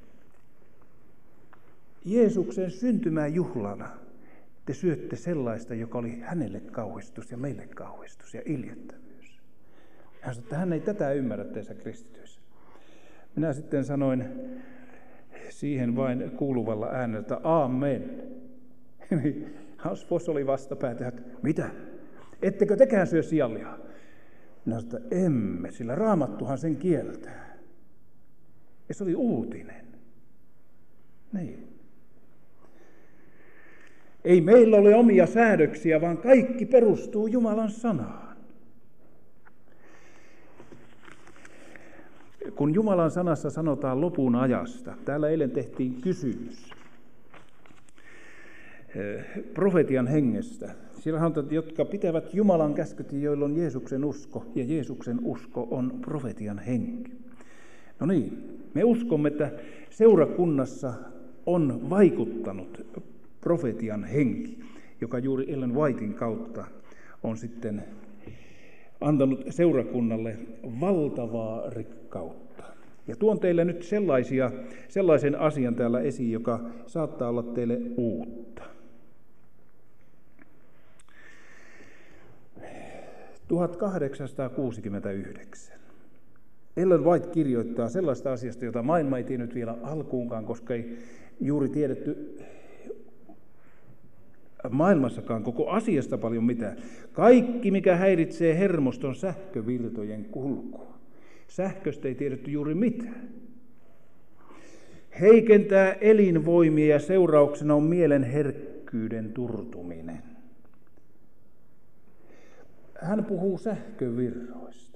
Jeesuksen syntymäjuhlana te syötte sellaista, joka oli hänelle kauhistus ja meille kauhistus ja iljettävyys. Hän sanoi, että hän ei tätä ymmärrä teissä kristityissä. Minä sitten sanoin siihen vain kuuluvalla äänellä, amen. Hans Voss oli vastapäätä, että mitä? Ettekö tekään syö sianlihaa? Minä sanoin, että emme, sillä Raamattuhan sen kieltää. Ja se oli uutinen. Niin. Ei meillä ole omia säädöksiä, vaan kaikki perustuu Jumalan sanaan. Kun Jumalan sanassa sanotaan lopun ajasta, täällä eilen tehtiin kysymys profetian hengestä. Siellä sanotaan, että jotka pitävät Jumalan käskyt, joilla on Jeesuksen usko, ja Jeesuksen usko on profetian henki. No niin, me uskomme, että seurakunnassa on vaikuttanut profetian henki, joka juuri Ellen Whiten kautta on sitten antanut seurakunnalle valtavaa rikkautta. Ja tuon teille nyt sellaisen asian täällä esiin, joka saattaa olla teille uutta. 1869. Ellen White kirjoittaa sellaista asiasta, jota maailma ei tiennyt vielä alkuunkaan, koska ei juuri tiedetty maailmassakaan koko asiasta paljon mitään. Kaikki, mikä häiritsee hermoston sähkövirtojen kulkua. Sähköstä ei tiedetty juuri mitään. Heikentää elinvoimia ja seurauksena on mielen herkkyyden turtuminen. Hän puhuu sähkövirroista,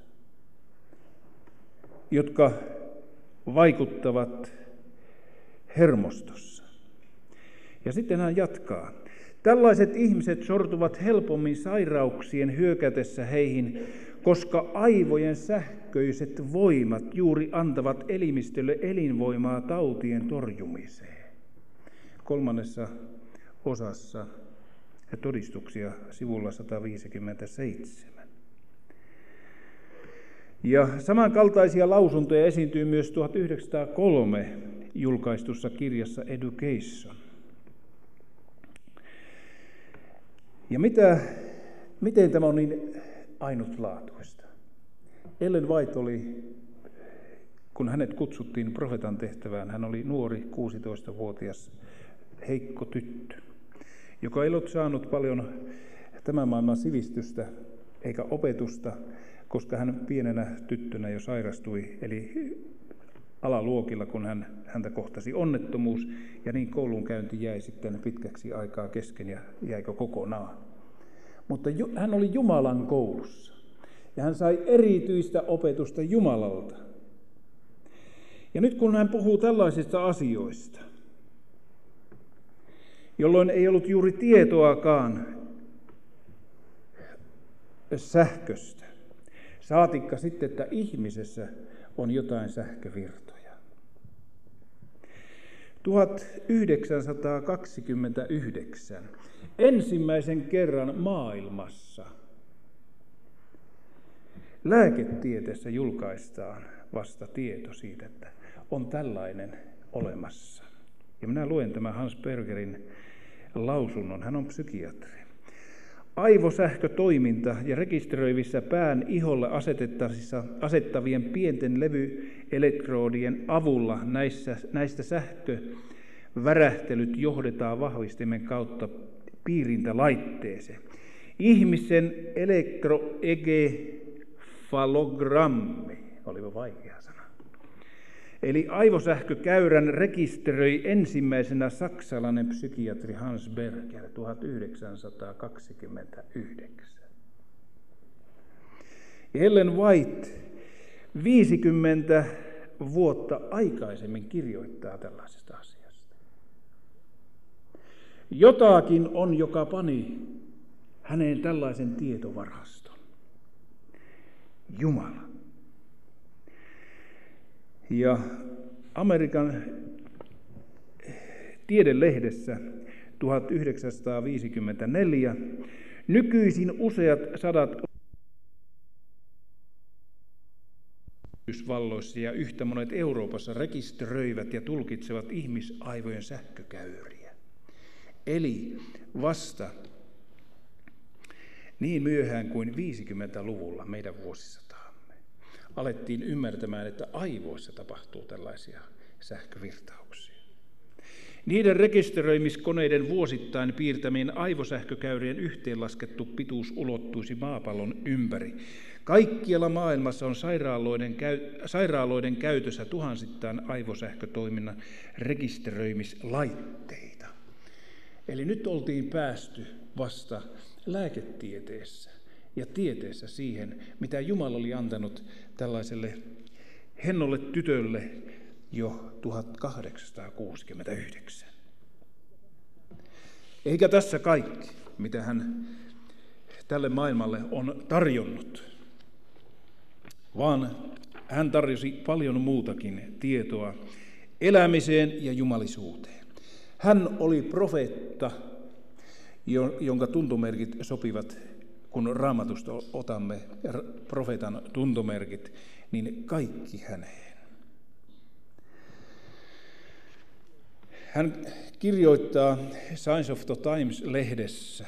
jotka vaikuttavat hermostossa. Ja sitten hän jatkaa. Tällaiset ihmiset sortuvat helpommin sairauksien hyökätessä heihin, koska aivojen sähköiset voimat juuri antavat elimistölle elinvoimaa tautien torjumiseen. 3. osassa todistuksia sivulla 157. Ja samankaltaisia lausuntoja esiintyy myös 1903 julkaistussa kirjassa Education. Ja miten tämä on niin ainutlaatuista? Ellen White oli, kun hänet kutsuttiin profeetan tehtävään, hän oli nuori 16-vuotias heikko tyttö, joka ei ollut saanut paljon tämän maailman sivistystä eikä opetusta, koska hän pienenä tyttönä jo sairastui, eli alaluokilla, kun häntä kohtasi onnettomuus, ja niin koulunkäynti jäi sitten pitkäksi aikaa kesken ja jäikö kokonaan. Mutta hän oli Jumalan koulussa, ja hän sai erityistä opetusta Jumalalta. Ja nyt kun hän puhuu tällaisista asioista, jolloin ei ollut juuri tietoakaan sähköstä, saatikka sitten, että ihmisessä on jotain sähkövirtoja. 1929 ensimmäisen kerran maailmassa lääketieteessä julkaistaan vasta tieto siitä, että on tällainen olemassa. Ja minä luen tämän Hans Bergerin lausunnon, hän on psykiatri. Aivosähkötoiminta ja rekisteröivissä pään iholle asettavien pienten levyelektrodien avulla näistä sähkövärähtelyt johdetaan vahvistimen kautta piirintälaitteeseen. Ihmisen elektroenkefalogrammi, olipa vaikea sana. Eli aivosähkökäyrän rekisteröi ensimmäisenä saksalainen psykiatri Hans Berger 1929. Ellen White 50 vuotta aikaisemmin kirjoittaa tällaisesta asiasta. Jotakin on, joka pani häneen tällaisen tietovaraston. Jumala. Ja Amerikan tiedelehdessä 1954 nykyisin useat sadat Yhdysvalloissa ja yhtä monet Euroopassa rekisteröivät ja tulkitsevat ihmisaivojen sähkökäyriä. Eli vasta niin myöhään kuin 50-luvulla meidän vuosisataamme alettiin ymmärtämään, että aivoissa tapahtuu tällaisia sähkövirtauksia. Niiden rekisteröimiskoneiden vuosittain piirtämien aivosähkökäyrien yhteenlaskettu pituus ulottuisi maapallon ympäri. Kaikkialla maailmassa on sairaaloiden käytössä tuhansittain aivosähkötoiminnan rekisteröimislaitteita. Eli nyt oltiin päästy vasta lääketieteessä ja tieteessä siihen, mitä Jumala oli antanut tällaiselle hennolle tytölle jo 1869. Eikä tässä kaikki, mitä hän tälle maailmalle on tarjonnut, vaan hän tarjosi paljon muutakin tietoa elämiseen ja jumalisuuteen. Hän oli profeetta, jonka tuntomerkit sopivat, kun Raamatusta otamme profeetan tuntomerkit, niin kaikki häneen. Hän kirjoittaa Signs of the Times-lehdessä: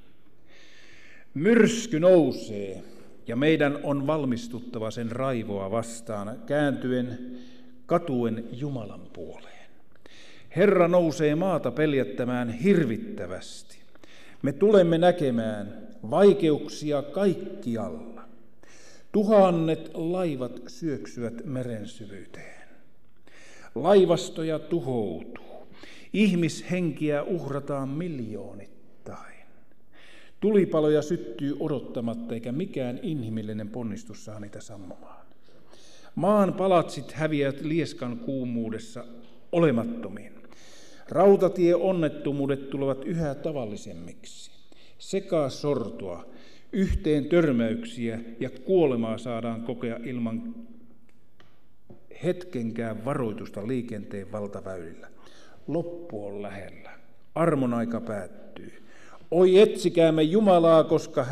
myrsky nousee ja meidän on valmistuttava sen raivoa vastaan kääntyen katuen Jumalan puoleen. Herra nousee maata peljättämään hirvittävästi. Me tulemme näkemään vaikeuksia kaikkialla. Tuhannet laivat syöksyvät meren syvyyteen. Laivastoja tuhoutuu. Ihmishenkiä uhrataan miljoonittain. Tulipaloja syttyy odottamatta, eikä mikään inhimillinen ponnistus saa niitä sammumaan. Maan palatsit häviävät lieskan kuumuudessa olemattomiin. Rautatieonnettomuudet tulevat yhä tavallisemmiksi. Sekasortoa, yhteen törmäyksiä ja kuolemaa saadaan kokea ilman hetkenkään varoitusta liikenteen valtaväylillä. Loppu on lähellä. Armon aika päättyy. Oi etsikäämme Jumalaa,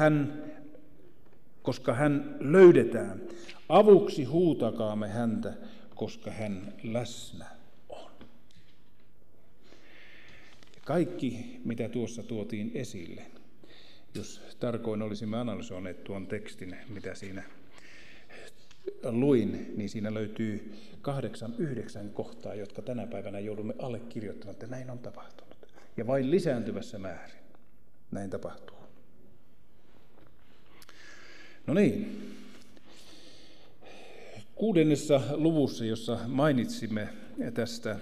koska hän löydetään. Avuksi huutakaamme häntä, koska hän läsnä on. Kaikki, mitä tuossa tuotiin esille, jos tarkoin olisimme analysoineet tuon tekstin, mitä siinä luin, niin siinä löytyy 8-9 kohtaa, jotka tänä päivänä joudumme allekirjoittamaan, että näin on tapahtunut. Ja vain lisääntyvässä määrin näin tapahtuu. No niin. 6. luvussa, jossa mainitsimme tästä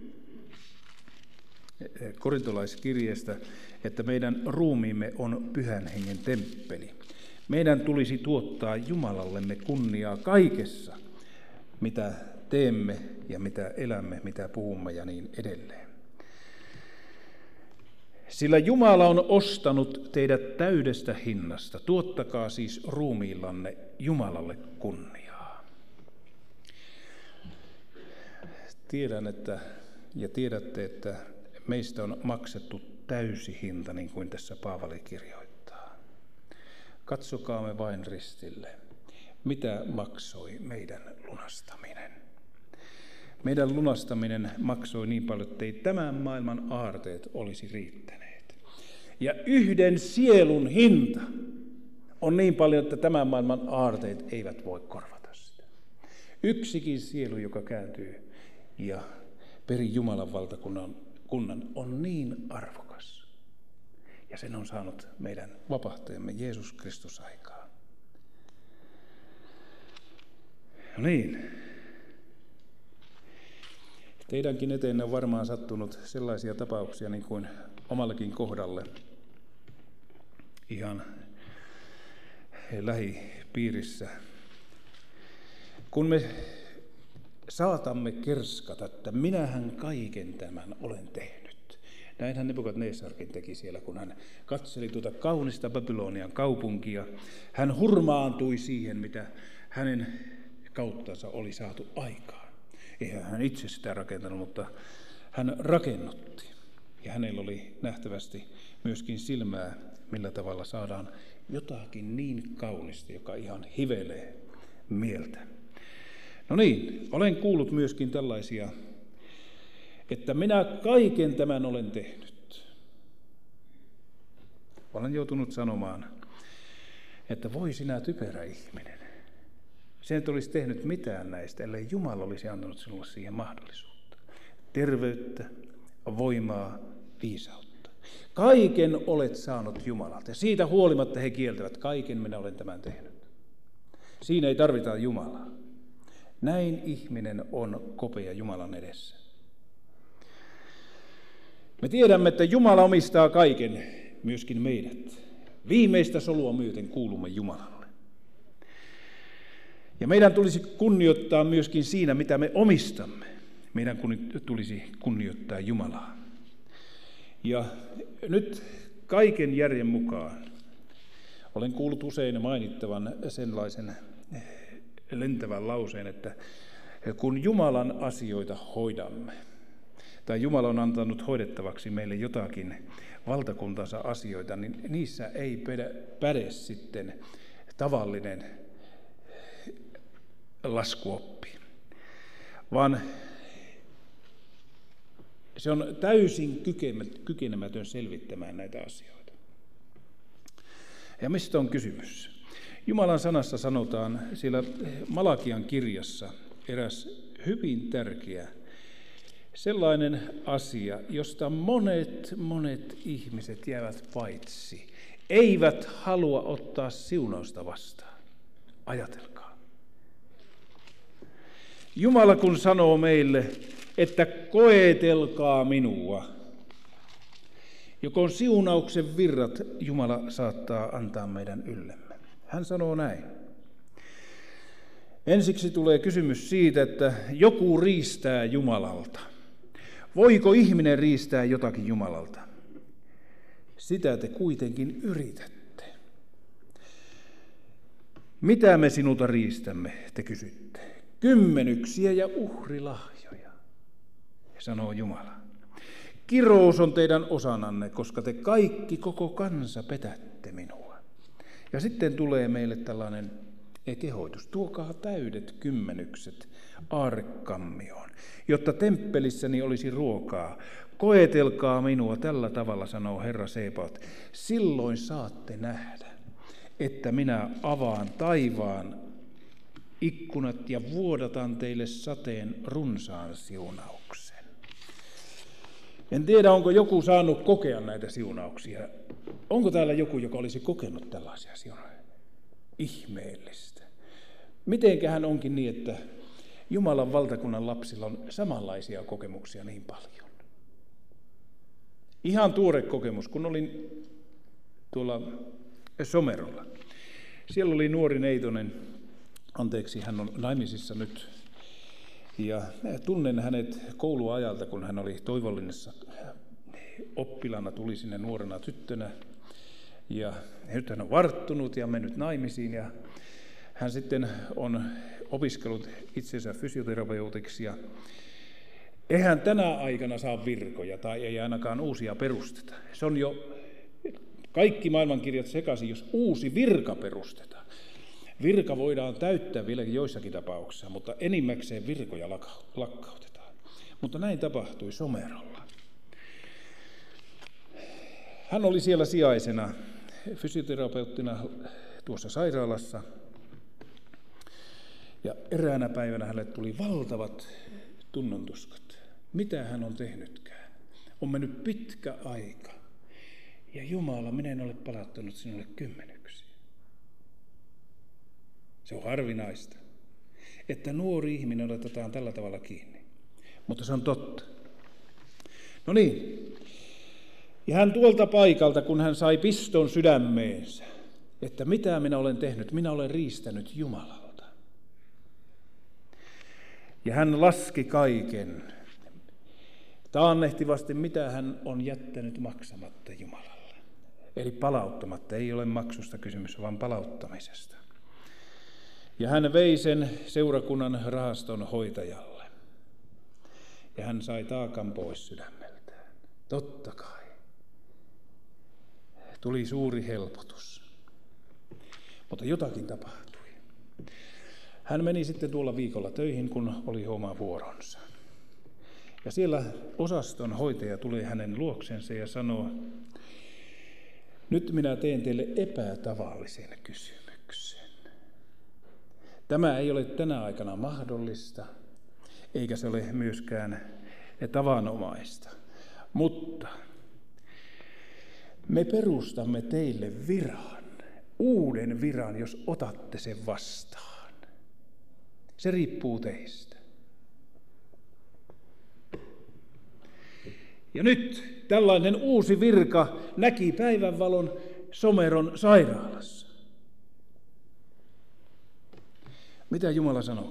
korintolaiskirjeestä, että meidän ruumiimme on Pyhän Hengen temppeli. Meidän tulisi tuottaa Jumalallemme kunniaa kaikessa, mitä teemme ja mitä elämme, mitä puhumme ja niin edelleen. Sillä Jumala on ostanut teidät täydestä hinnasta. Tuottakaa siis ruumiillanne Jumalalle kunniaa. Tiedän, ja tiedätte, että meistä on maksettu täysi hinta, niin kuin tässä Paavali kirjoittaa. Katsokaamme vain ristille, mitä maksoi meidän lunastaminen. Meidän lunastaminen maksoi niin paljon, että ei tämän maailman aarteet olisi riittäneet. Ja yhden sielun hinta on niin paljon, että tämän maailman aarteet eivät voi korvata sitä. Yksikin sielu, joka kääntyy ja peri Jumalan valtakunnan on niin arvokas. Ja sen on saanut meidän vapahtajamme Jeesus Kristus aikaan. No niin. Teidänkin eteen on varmaan sattunut sellaisia tapauksia niin kuin omallakin kohdalle ihan lähipiirissä. Kun me saatamme kerskata, että minähän kaiken tämän olen tehnyt. Näinhän Nebukadnessarkin teki siellä, kun hän katseli tuota kaunista Babylonian kaupunkia. Hän hurmaantui siihen, mitä hänen kauttansa oli saatu aikaan. Eihän hän itse sitä rakentanut, mutta hän rakennutti. Ja hänellä oli nähtävästi myöskin silmää, millä tavalla saadaan jotakin niin kaunista, joka ihan hivelee mieltä. No niin, olen kuullut myöskin tällaisia, että minä kaiken tämän olen tehnyt. Olen joutunut sanomaan, että voi sinä typerä ihminen. Sinä et olisi tehnyt mitään näistä, ellei Jumala olisi antanut sinulle siihen mahdollisuutta. Terveyttä, voimaa, viisautta. Kaiken olet saanut Jumalalta. Ja siitä huolimatta he kieltävät, kaiken minä olen tämän tehnyt. Siinä ei tarvita Jumalaa. Näin ihminen on kopea Jumalan edessä. Me tiedämme, että Jumala omistaa kaiken, myöskin meidät. Viimeistä solua myöten kuulumme Jumalalle. Ja meidän tulisi kunnioittaa myöskin siinä, mitä me omistamme. Meidän tulisi kunnioittaa Jumalaa. Ja nyt kaiken järjen mukaan olen kuullut usein mainittavan sellaisen lentävän lauseen, että kun Jumalan asioita hoidamme, tai Jumala on antanut hoidettavaksi meille jotakin valtakuntansa asioita, niin niissä ei päde sitten tavallinen laskuoppi, vaan Se on täysin kykenemätön selvittämään näitä asioita. Ja mistä on kysymys? Jumalan sanassa sanotaan siellä Malakian kirjassa eräs hyvin tärkeä sellainen asia, josta monet ihmiset jäävät paitsi, eivät halua ottaa siunausta vastaan. Ajatelkaa. Jumala kun sanoo meille, että koetelkaa minua, joko siunauksen virrat Jumala saattaa antaa meidän yllemme. Hän sanoo näin. Ensiksi tulee kysymys siitä, että joku riistää Jumalalta. Voiko ihminen riistää jotakin Jumalalta? Sitä te kuitenkin yritätte. Mitä me sinulta riistämme, te kysytte? Kymmenyksiä ja uhrilahjoja, sanoo Jumala. Kirous on teidän osananne, koska te kaikki, koko kansa, petätte minua. Ja sitten tulee meille tällainen kehoitus. Tuokaa täydet kymmenykset aarrekammioon, jotta temppelissäni olisi ruokaa. Koetelkaa minua, tällä tavalla sanoo Herra Sebaot. Silloin saatte nähdä, että minä avaan taivaan ikkunat ja vuodatan teille sateen runsaan siunauksen. En tiedä, onko joku saanut kokea näitä siunauksia. Onko täällä joku, joka olisi kokenut tällaisia siunauksia? Ihmeellistä. Mitenköhän onkin niin, että Jumalan valtakunnan lapsilla on samanlaisia kokemuksia niin paljon? Ihan tuore kokemus, kun olin tuolla Somerolla. Siellä oli nuori neitonen, hän on naimisissa nyt, ja tunnen hänet kouluajalta, kun hän oli Toivollisessa oppilaana, tuli sinne nuorena tyttönä, ja nyt hän on varttunut ja mennyt naimisiin, ja hän sitten on opiskellut itsensä fysioterapeutiksi, ja eihän tänä aikana saa virkoja, tai ei ainakaan uusia perusteta. Se on jo kaikki maailmankirjat sekaisin, jos uusi virka perustetaan. Virka voidaan täyttää vieläkin joissakin tapauksissa, mutta enimmäkseen virkoja lakkautetaan. Mutta näin tapahtui Somerolla. Hän oli siellä sijaisena fysioterapeuttina tuossa sairaalassa. Ja eräänä päivänä hänelle tuli valtavat tunnontuskat. Mitä hän on tehnytkään? On mennyt pitkä aika. Ja Jumala, minä en ole palauttanut sinulle kymmenyksiä. Se on harvinaista, että nuori ihminen otetaan tällä tavalla kiinni. Mutta se on totta. No niin. Ja hän tuolta paikalta, kun hän sai piston sydämeensä, että mitä minä olen tehnyt, minä olen riistänyt Jumalalta. Ja hän laski kaiken taannehtivasti, mitä hän on jättänyt maksamatta Jumalalle. Eli palauttamatta, ei ole maksusta kysymys, vaan palauttamisesta. Ja hän vei sen seurakunnan rahaston hoitajalle. Ja hän sai taakan pois sydämeltään. Totta kai. Tuli suuri helpotus. Mutta jotakin tapahtui. Hän meni sitten tuolla viikolla töihin, kun oli oma vuoronsa. Ja siellä osaston hoitaja tuli hänen luoksensa ja sanoo, nyt minä teen teille epätavallisen kysymyksen. Tämä ei ole tänä aikana mahdollista, eikä se ole myöskään tavanomaista. Mutta me perustamme teille viran, uuden viran, jos otatte sen vastaan. Se riippuu teistä. Ja nyt tällainen uusi virka näki päivänvalon Someron sairaalassa. Mitä Jumala sanoo?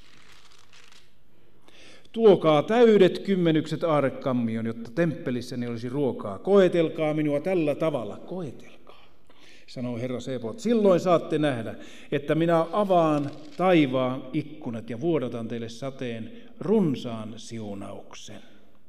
Tuokaa täydet kymmenykset aarrekammioon, jotta temppelissäni olisi ruokaa. Koetelkaa minua tällä tavalla. Koetelkaa, sanoo Herra Sebaot. Silloin saatte nähdä, että minä avaan taivaan ikkunat ja vuodatan teille sateen runsaan siunauksen.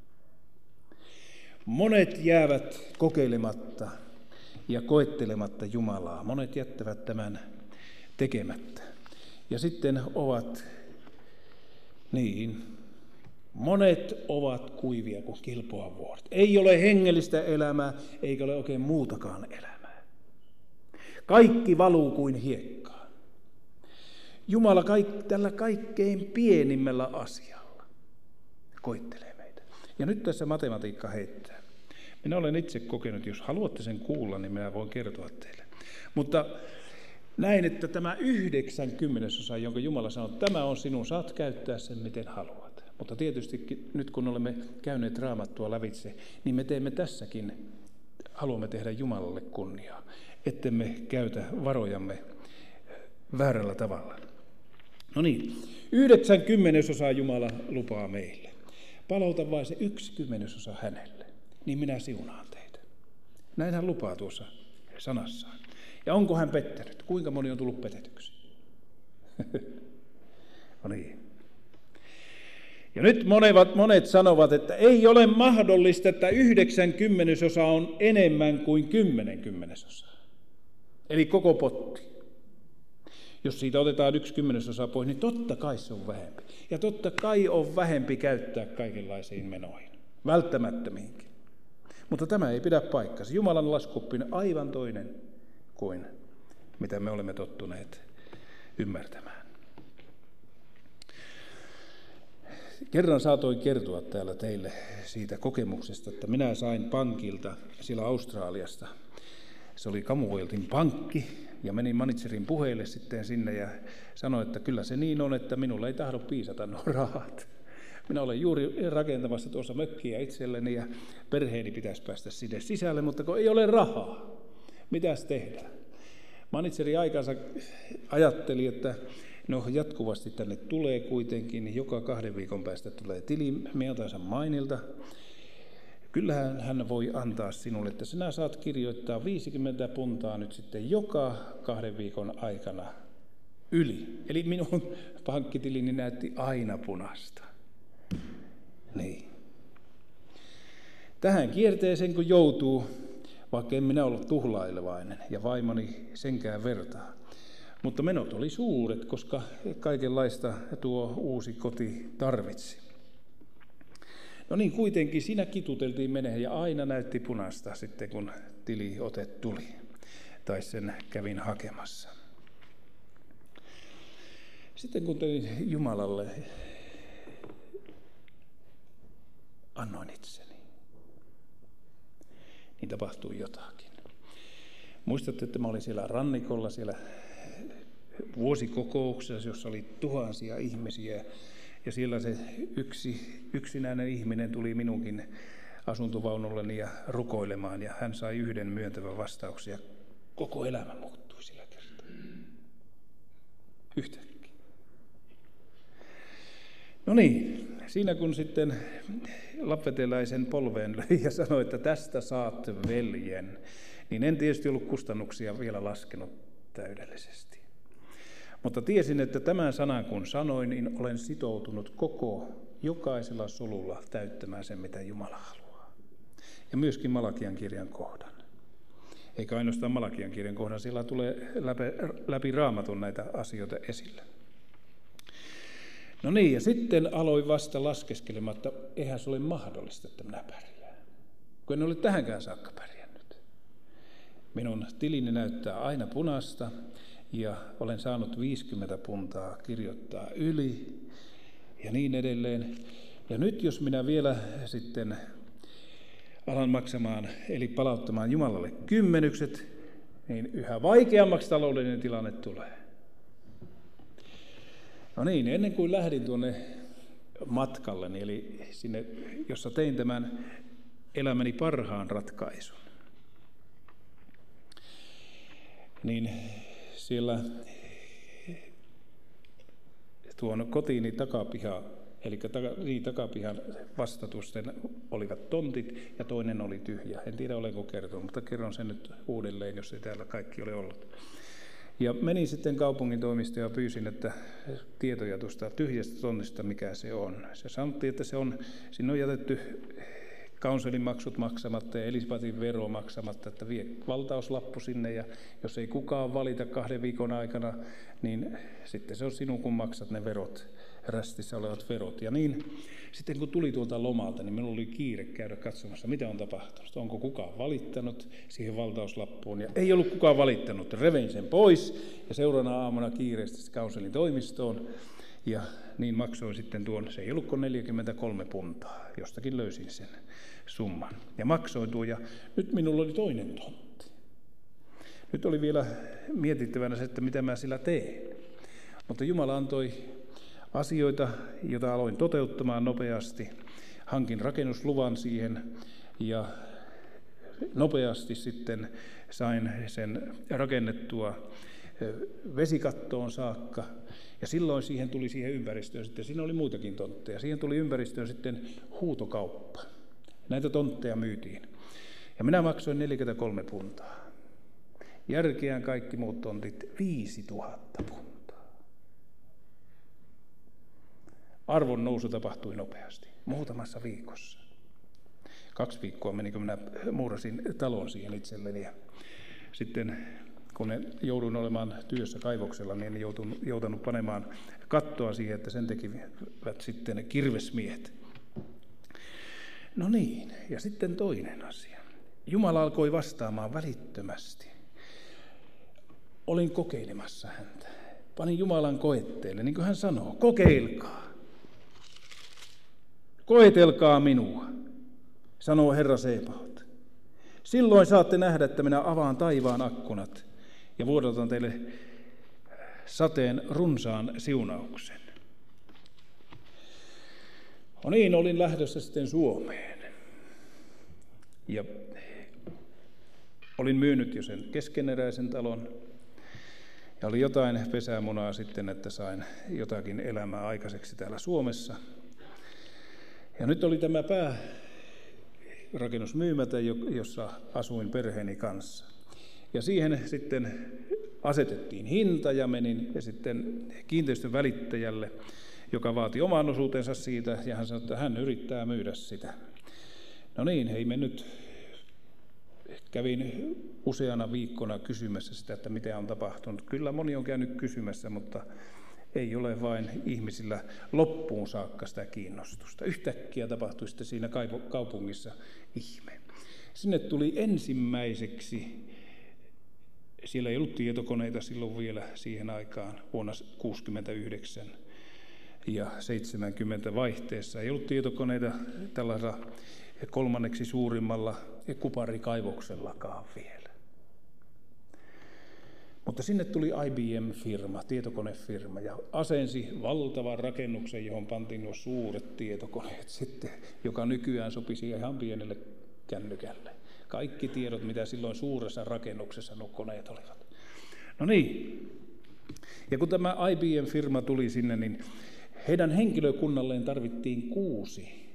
Monet jäävät kokeilematta ja koettelematta Jumalaa. Monet jättävät tämän tekemättä. Ja sitten ovat Monet ovat kuivia kuin kilpoavuoret. Ei ole hengellistä elämää, eikä ole oikein muutakaan elämää. Kaikki valuu kuin hiekkaa. Jumala tällä kaikkein pienimmällä asialla koittelee meitä. Ja nyt tässä matematiikka heittää. Minä olen itse kokenut, jos haluatte sen kuulla, niin minä voin kertoa teille. Mutta näin, että tämä 90%, jonka Jumala sanoo, että tämä on sinun, saat käyttää sen miten haluat. Mutta tietysti nyt kun olemme käyneet Raamattua lävitse, niin me teemme tässäkin, haluamme tehdä Jumalalle kunniaa, ettemme käytä varojamme väärällä tavalla. No niin, 90% Jumala lupaa meille. Palauta vain se 1/10 hänelle, niin minä siunaan teitä. Näin hän lupaa tuossa sanassaan. Ja onko hän pettänyt? Kuinka moni on tullut petetyksi? No niin. Ja nyt monet sanovat, että ei ole mahdollista, että 90% on enemmän kuin 10/10. Eli koko potti. Jos siitä otetaan 1/10 pois, niin totta kai se on vähempi. Ja totta kai on vähempi käyttää kaikenlaisiin menoihin, välttämättömiinkin. Mutta tämä ei pidä paikkansa. Jumalan laskuoppi on aivan toinen kuin mitä me olemme tottuneet ymmärtämään. Kerran saatoin kertoa täällä teille siitä kokemuksesta, että minä sain pankilta siellä Australiasta. Se oli Commonwealthin pankki ja menin managerin puheille sitten sinne ja sanoin, että kyllä se niin on, että minulla ei tahdo piisata nuo rahat. Minä olen juuri rakentamassa tuossa mökkiä itselleni ja perheeni pitäisi päästä sinne sisälle, mutta kun ei ole rahaa, mitäs tehdään? Manageri aikansa ajatteli, että no jatkuvasti tänne tulee kuitenkin, niin joka 2 viikon päästä tulee tili meiltänsä mainilta. Kyllähän hän voi antaa sinulle, että sinä saat kirjoittaa 50 puntaa nyt sitten joka 2 viikon aikana yli. Eli minun pankkitilini näytti aina punaista. Niin. Tähän kierteeseen kun joutuu, vaikka en minä ollut tuhlailevainen ja vaimoni senkään vertaa. Mutta menot oli suuret, koska kaikenlaista tuo uusi koti tarvitsi. No niin, kuitenkin siinä kituteltiin meneen ja aina näytti punaista sitten, kun tiliote tuli. Tai sen kävin hakemassa. Sitten kun tein Jumalalle, annoin itseni, niin tapahtui jotakin. Muistatte, että mä olin siellä rannikolla, siellä vuosikokouksessa, jossa oli tuhansia ihmisiä. Ja siellä se yksinäinen ihminen tuli minunkin asuntovaunulleni ja rukoilemaan. Ja hän sai yhden myöntävän vastauksen ja koko elämä muuttui sillä kertaa. Yhtäkkiä. No niin, siinä kun sitten lapveteläisen polveen löi ja sanoi, että tästä saat veljen, niin en tietysti ollut kustannuksia vielä laskenut täydellisesti. Mutta tiesin, että tämän sanan kun sanoin, niin olen sitoutunut jokaisella solulla täyttämään sen, mitä Jumala haluaa. Ja myöskin Malakian kirjan kohdan. Eikä ainoastaan Malakian kirjan kohdan, sillä tulee läpi Raamatun näitä asioita esille. No niin, ja sitten aloin vasta laskeskelemaan, että eihän se ole mahdollista, että minä pärjään. Kun en ole tähänkään saakka pärjännyt. Minun tilini näyttää aina punaista. Ja olen saanut 50 puntaa kirjoittaa yli ja niin edelleen. Ja nyt jos minä vielä sitten alan maksamaan, eli palauttamaan Jumalalle 10, niin yhä vaikeammaksi taloudellinen tilanne tulee. No niin, ennen kuin lähdin tuonne matkalleni, eli sinne, jossa tein tämän elämäni parhaan ratkaisun, niin siellä tuon kotiini takapiha, eli takapihan vastatusten olivat tontit ja toinen oli tyhjä. En tiedä olenko kertonut, mutta kerron sen nyt uudelleen, jos ei täällä kaikki ole ollut. Ja menin sitten kaupungin toimistoon ja pyysin, että tietoja tuosta tyhjästä tontista, mikä se on. Se sanottiin, että sinne on jätetty kaunselin maksut maksamatta ja Elisabetin vero maksamatta, että vie valtauslappu sinne ja jos ei kukaan valita 2 viikon aikana, niin sitten se on sinun, kun maksat ne verot, rästissä olevat verot. Ja niin, sitten kun tuli tuolta lomalta, niin minulla oli kiire käydä katsomassa, mitä on tapahtunut. Onko kukaan valittanut siihen valtauslappuun? Ja ei ollut kukaan valittanut. Revein sen pois ja seuraavana aamuna kiireesti kaunselin toimistoon. Ja niin maksoin sitten tuon, se ei ollut kuin 43 puntaa, jostakin löysin sen summan. Ja maksoin tuon ja nyt minulla oli toinen tontti. Nyt oli vielä mietittävänä se, että mitä mä sillä teen. Mutta Jumala antoi asioita, joita aloin toteuttamaan nopeasti. Hankin rakennusluvan siihen ja nopeasti sitten sain sen rakennettua vesikattoon saakka. Ja silloin siihen tuli siihen ympäristöön sitten, siinä oli muitakin tontteja, siihen tuli ympäristöön sitten huutokauppa. Näitä tontteja myytiin. Ja minä maksoin 43 puntaa. Järkeään kaikki muut tontit 5000 puntaa. Arvon nousu tapahtui nopeasti, muutamassa viikossa. 2 viikkoa meni, kun minä muurasin talon siihen itselleni. Ja sitten kun joudun olemaan työssä kaivoksella, niin en joutunut panemaan kattoa siihen, että sen tekivät sitten kirvesmiehet. No niin, ja sitten toinen asia. Jumala alkoi vastaamaan välittömästi. Olin kokeilemassa häntä. Panin Jumalan koetteelle, niin kuin hän sanoo, kokeilkaa. Koetelkaa minua, sanoo Herra Sebaot. Silloin saatte nähdä, että minä avaan taivaan akkunat ja vuodatan teille sateen runsaan siunauksen. No niin, olin lähdössä sitten Suomeen. Ja olin myynyt jo sen keskeneräisen talon. Ja oli jotain pesämunaa sitten, että sain jotakin elämää aikaiseksi täällä Suomessa. Ja nyt oli tämä päärakennusmyymätä, jossa asuin perheeni kanssa. Ja siihen sitten asetettiin hinta ja menin ja sitten kiinteistön välittäjälle, joka vaati oman osuutensa siitä, ja hän sanoi, että hän yrittää myydä sitä. No niin, ei mennyt. Kävin useana viikkona kysymässä sitä, että mitä on tapahtunut. Kyllä moni on käynyt kysymässä, mutta ei ole vain ihmisillä loppuun saakka sitä kiinnostusta. Yhtäkkiä tapahtui sitten siinä kaupungissa ihme. Sinne tuli ensimmäiseksi, siellä ei ollut tietokoneita silloin vielä siihen aikaan, vuonna 1969 ja 70 vaihteessa. Ei ollut tietokoneita tällaisella 3. suurimmalla kuparikaivoksellakaan vielä. Mutta sinne tuli IBM-firma, tietokonefirma, ja asensi valtavan rakennuksen, johon pantiin nuo suuret tietokoneet sitten, joka nykyään sopisi ihan pienelle kännykälle. Kaikki tiedot, mitä silloin suuressa rakennuksessa nuo koneet olivat. No niin, ja kun tämä IBM-firma tuli sinne, niin heidän henkilökunnalleen tarvittiin 6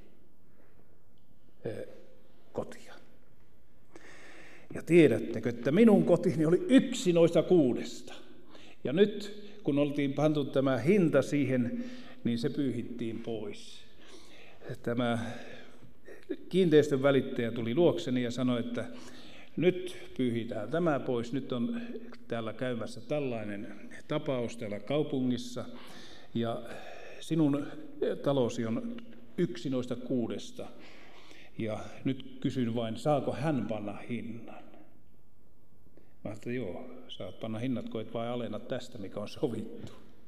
kotia. Ja tiedättekö, että minun kotini oli 1 noista 6. Ja nyt, kun oltiin pantu tämä hinta siihen, niin se pyyhittiin pois. Tämä kiinteistön välittäjä tuli luokseni ja sanoi, että nyt pyyhitään tämä pois. Nyt on täällä käymässä tällainen tapaus täällä kaupungissa. Ja sinun talosi on 1 noista 6. Ja nyt kysyn vain, saako hän panna hinnan? Mä ajattelin, että joo, saat panna hinnat, kun et vain alenna tästä, mikä on sovittu.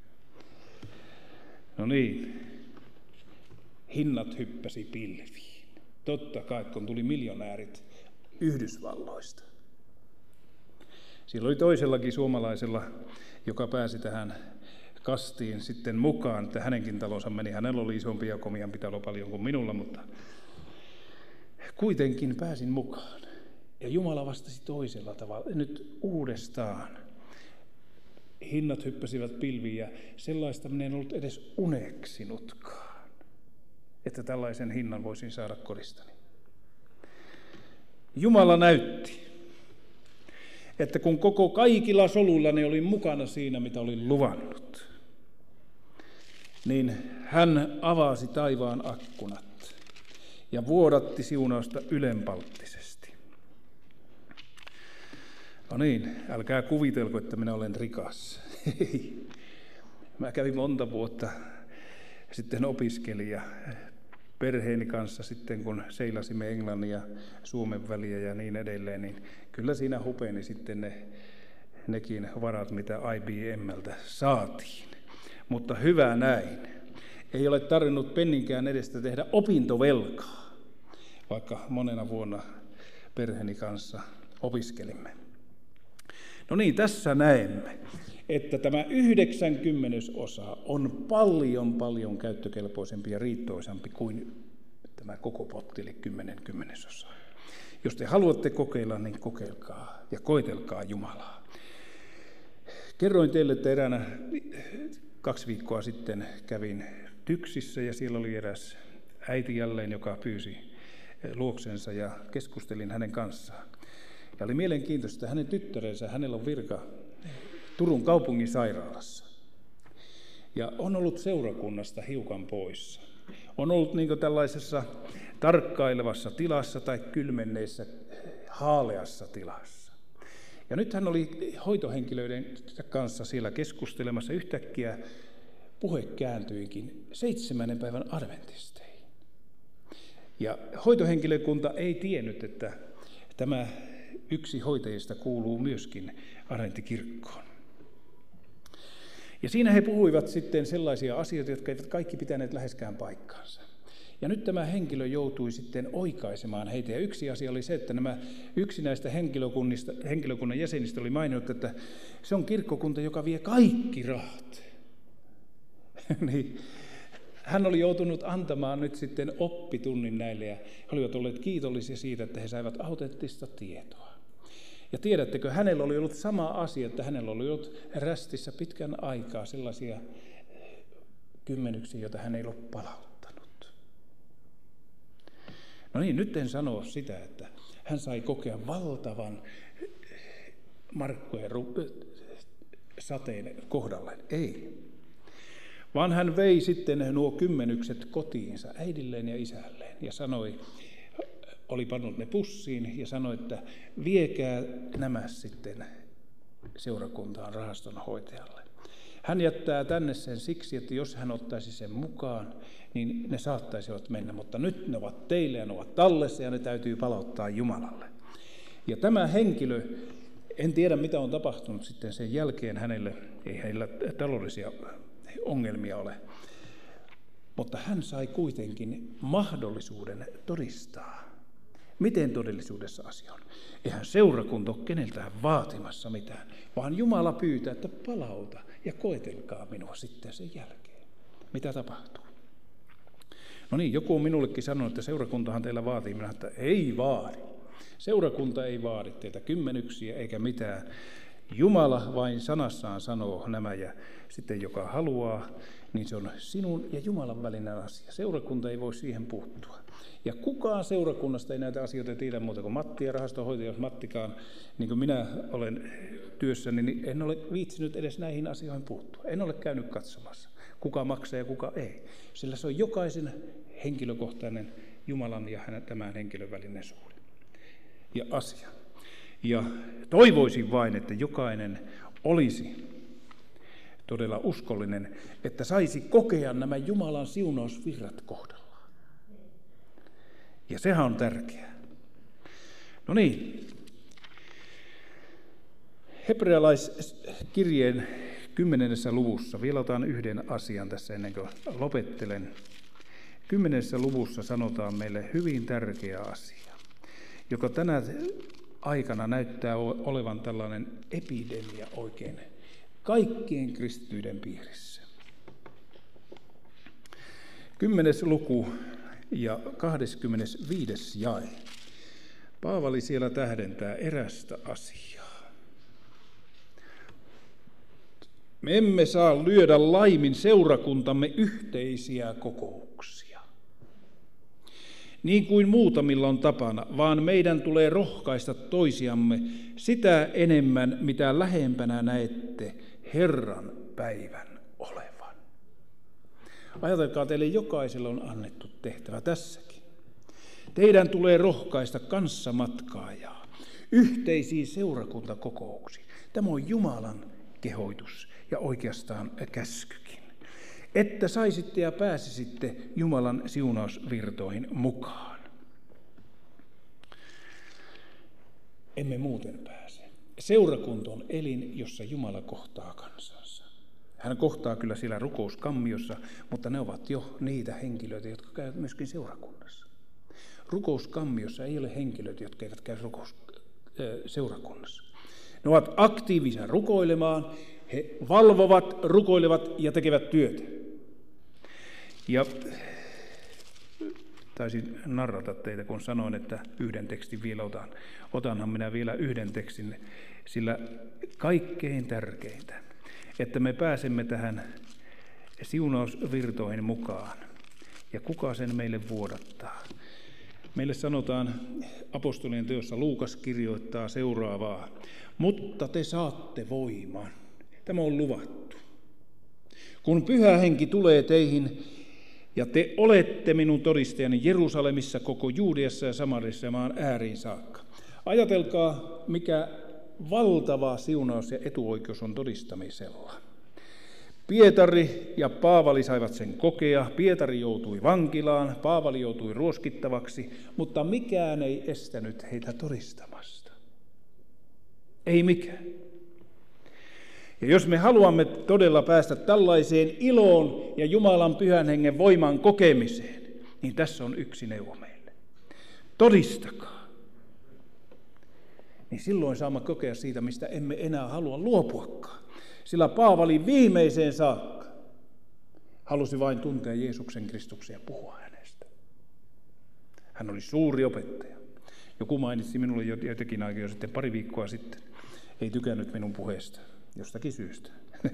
No niin, hinnat hyppäsi pilviin. Totta kai, kun tuli miljonäärit Yhdysvalloista. Siellä oli toisellakin suomalaisella, joka pääsi tähän kastiin sitten mukaan, että hänenkin talonsa meni. Hänellä oli isompi ja komiampi talo paljon kuin minulla, mutta kuitenkin pääsin mukaan. Ja Jumala vastasi toisella tavalla, nyt uudestaan. Hinnat hyppäsivät pilviin ja sellaista minä en ollut edes uneksinutkaan, että tällaisen hinnan voisin saada kodistani. Jumala näytti, että kun kaikilla soluillani olin mukana siinä, mitä olin luvannut, niin hän avasi taivaan akkunat. ja vuodatti siunausta ylenpalttisesti. No niin, älkää kuvitelko, että minä olen rikas. Mä kävin monta vuotta sitten opiskelija perheeni kanssa sitten, kun seilasimme Englannin ja Suomen väliä ja niin edelleen, niin kyllä siinä hupeni sitten nekin varat, mitä IBMltä saatiin. Mutta hyvä näin. Ei ole tarvinnut penninkään edestä tehdä opintovelkaa, vaikka monena vuonna perheeni kanssa opiskelimme. No niin, tässä näemme, että tämä 90% on paljon käyttökelpoisempi ja riittoisampi kuin tämä koko potti, eli 10/10. Jos te haluatte kokeilla, niin kokeilkaa ja koetelkaa Jumalaa. Kerroin teille, että eräänä 2 viikkoa sitten kävin Tyksissä ja siellä oli eräs äiti jälleen, joka pyysi luoksensa ja keskustelin hänen kanssaan. Ja oli mielenkiintoista, että hänen tyttärensä, hänellä on virka Turun kaupungin sairaalassa. Ja on ollut seurakunnasta hiukan poissa. On ollut niin tällaisessa tarkkailevassa tilassa tai kylmenneessä haaleassa tilassa. Ja nyt hän oli hoitohenkilöiden kanssa siellä keskustelemassa. Yhtäkkiä puhe kääntyikin 7. päivän adventisteihin. Ja hoitohenkilökunta ei tiennyt, että tämä yksi hoitajista kuuluu myöskin adventtikirkkoon. Ja siinä he puhuivat sitten sellaisia asioita, jotka eivät kaikki pitäneet läheskään paikkaansa. Ja nyt tämä henkilö joutui sitten oikaisemaan heitä. Ja yksi asia oli se, että yksi näistä henkilökunnan jäsenistä oli maininnut, että se on kirkkokunta, joka vie kaikki rahat. Niin, hän oli joutunut antamaan nyt sitten oppitunnin näille ja he olivat olleet kiitollisia siitä, että he saivat autenttista tietoa. Ja tiedättekö, hänellä oli ollut sama asia, että hänellä oli ollut rästissä pitkän aikaa sellaisia kymmenyksiä, joita hän ei ollut palauttanut. No niin, nyt en sano sitä, että hän sai kokea valtavan markkojen sateen kohdalleen. Ei. Vaan hän vei sitten nuo kymmenykset kotiinsa äidilleen ja isälleen ja sanoi, oli pannut ne pussiin ja sanoi, että viekää nämä sitten seurakuntaan rahastonhoitajalle. Hän jättää tänne sen siksi, että jos hän ottaisi sen mukaan, niin ne saattaisivat mennä, mutta nyt ne ovat teille ja ne ovat tallessa ja ne täytyy palauttaa Jumalalle. Ja tämä henkilö, en tiedä mitä on tapahtunut sitten sen jälkeen hänelle, ei hänellä taloudellisia ongelmia ole, mutta hän sai kuitenkin mahdollisuuden todistaa, miten todellisuudessa asia on. Eihän seurakunta ole keneltään vaatimassa mitään, vaan Jumala pyytää, että palauta ja koetelkaa minua sitten sen jälkeen. Mitä tapahtuu? No niin, joku on minullekin sanonut, että seurakuntahan teillä vaatii. Minä että ei vaadi. Seurakunta ei vaadi teiltä kymmenyksiä eikä mitään. Jumala vain sanassaan sanoo nämä ja sitten joka haluaa, niin se on sinun ja Jumalan välinen asia. Seurakunta ei voi siihen puuttua. Ja kukaan seurakunnasta ei näitä asioita tiedä muuta kuin Matti ja rahastonhoitaja, jos Mattikaan, niin kuin minä olen työssäni, niin en ole viitsinyt edes näihin asioihin puuttua. En ole käynyt katsomassa, kuka maksaa ja kuka ei. Sillä se on jokaisen henkilökohtainen Jumalan ja tämän henkilön välinen suhde ja asia. Ja toivoisin vain, että jokainen olisi todella uskollinen, että saisi kokea nämä Jumalan siunausvirrat kohdallaan. Ja sehän on tärkeää. No niin, hebrealaiskirjeen 10. luvussa, vielä otan yhden asian tässä ennen kuin lopettelen. 10. luvussa sanotaan meille hyvin tärkeä asia, joka tänä aikana näyttää olevan tällainen epidemia oikein kaikkien kristityiden piirissä. 10. luku ja 25. jae. Paavali siellä tähdentää erästä asiaa. Me emme saa lyödä laimin seurakuntamme yhteisiä kokouksia, niin kuin muutamilla on tapana, vaan meidän tulee rohkaista toisiamme sitä enemmän, mitä lähempänä näette Herran päivän olevan. Ajatelkaa, teille jokaiselle on annettu tehtävä tässäkin. Teidän tulee rohkaista kanssamatkaajaa yhteisiin seurakuntakokouksiin. Tämä on Jumalan kehoitus ja oikeastaan käskykin. Että saisitte ja pääsisitte Jumalan siunausvirtoihin mukaan. Emme muuten pääse. Seurakunta on elin, jossa Jumala kohtaa kansansa. Hän kohtaa kyllä siellä rukouskammiossa, mutta ne ovat jo niitä henkilöitä, jotka käyvät myöskin seurakunnassa. Rukouskammiossa ei ole henkilöitä, jotka eivät käy seurakunnassa. Ne ovat aktiivisia rukoilemaan, he valvovat, rukoilevat ja tekevät työtä. Ja taisin narrata teitä, kun sanoin, että yhden tekstin vielä otan. Otanhan minä vielä yhden tekstin, sillä kaikkein tärkeintä, että me pääsemme tähän siunausvirtoihin mukaan. Ja kuka sen meille vuodattaa? Meille sanotaan apostolien teossa, Luukas kirjoittaa seuraavaa. Mutta te saatte voiman. Tämä on luvattu. Kun Pyhä Henki tulee teihin, ja te olette minun todistajani Jerusalemissa, koko Juudeassa ja Samariassa ja maan ääriin saakka. Ajatelkaa, mikä valtava siunaus ja etuoikeus on todistamisella. Pietari ja Paavali saivat sen kokea. Pietari joutui vankilaan, Paavali joutui ruoskittavaksi, mutta mikään ei estänyt heitä todistamasta. Ei mikään. Ja jos me haluamme todella päästä tällaiseen iloon ja Jumalan Pyhän Hengen voiman kokemiseen, niin tässä on yksi neuvo meille. Todistakaa. Niin silloin saamme kokea siitä, mistä emme enää halua luopuakaan. Sillä Paavali viimeiseen saakka halusi vain tuntea Jeesuksen Kristuksen ja puhua hänestä. Hän oli suuri opettaja. Joku mainitsi minulle joitakin aikoja sitten, pari viikkoa sitten. Ei tykännyt minun puheesta. Jostakin syystä.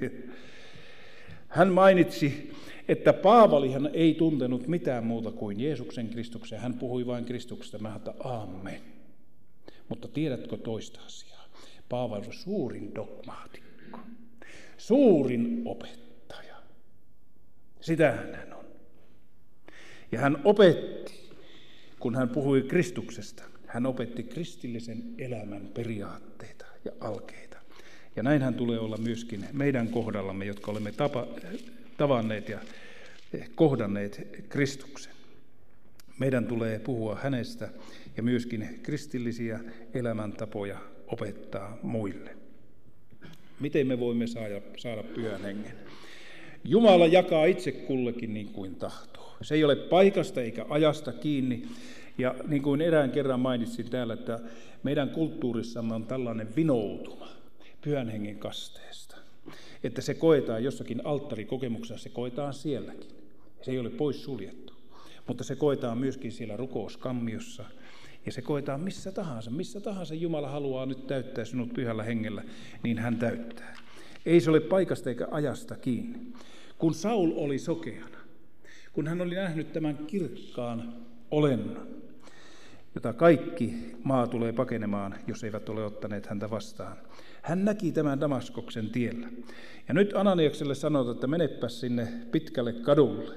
Hän mainitsi, että Paavalihan ei tuntenut mitään muuta kuin Jeesuksen Kristuksen. Hän puhui vain Kristuksesta. Mä ajattelin, aamen. Mutta tiedätkö toista asiaa? Paavali on suurin dogmaatikko. Suurin opettaja. Sitähän hän on. Ja hän opetti, kun hän puhui Kristuksesta, hän opetti kristillisen elämän periaatteita ja alkeita. Ja näinhän tulee olla myöskin meidän kohdallamme, jotka olemme tavanneet ja kohdanneet Kristuksen. Meidän tulee puhua hänestä ja myöskin kristillisiä elämäntapoja opettaa muille. Miten me voimme saada Pyhän Hengen? Jumala jakaa itse kullekin niin kuin tahtoo. Se ei ole paikasta eikä ajasta kiinni. Ja niin kuin erään kerran mainitsin täällä, että meidän kulttuurissamme on tällainen vinoutuma Pyhän Hengen kasteesta. Että se koetaan jossakin alttarikokemuksessa, se koetaan sielläkin. Se ei ole pois suljettu. Mutta se koetaan myöskin siellä rukouskammiossa. Ja se koetaan missä tahansa Jumala haluaa nyt täyttää sinut Pyhällä Hengellä, niin hän täyttää. Ei se ole paikasta eikä ajasta kiinni. Kun Saul oli sokeana, kun hän oli nähnyt tämän kirkkaan olennon, jota kaikki maa tulee pakenemaan, jos eivät ole ottaneet häntä vastaan. Hän näki tämän Damaskoksen tiellä. Ja nyt Ananiakselle sanotaan, että menepäs sinne pitkälle kadulle.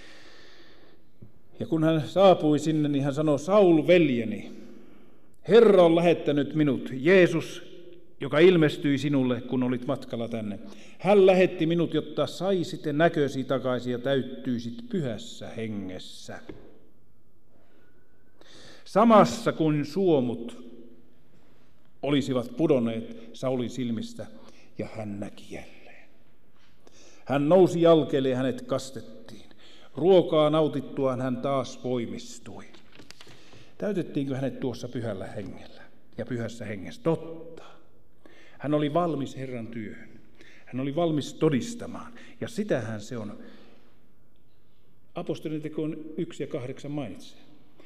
Ja kun hän saapui sinne, niin hän sanoi, Saul veljeni, Herra on lähettänyt minut, Jeesus, joka ilmestyi sinulle, kun olit matkalla tänne. Hän lähetti minut, jotta saisit näkösi takaisin ja täyttyisit Pyhässä Hengessä. Samassa kuin suomut olisivat pudonneet Saulin silmistä, ja hän näki jälleen. Hän nousi jalkeelle ja hänet kastettiin. Ruokaa nautittuaan hän taas voimistui. Täytettiinkö hänet tuossa Pyhällä Hengellä ja Pyhässä Hengessä? Totta. Hän oli valmis Herran työhön. Hän oli valmis todistamaan. Ja sitähän se on. Apostolien tekoon 1:8 mainitsee.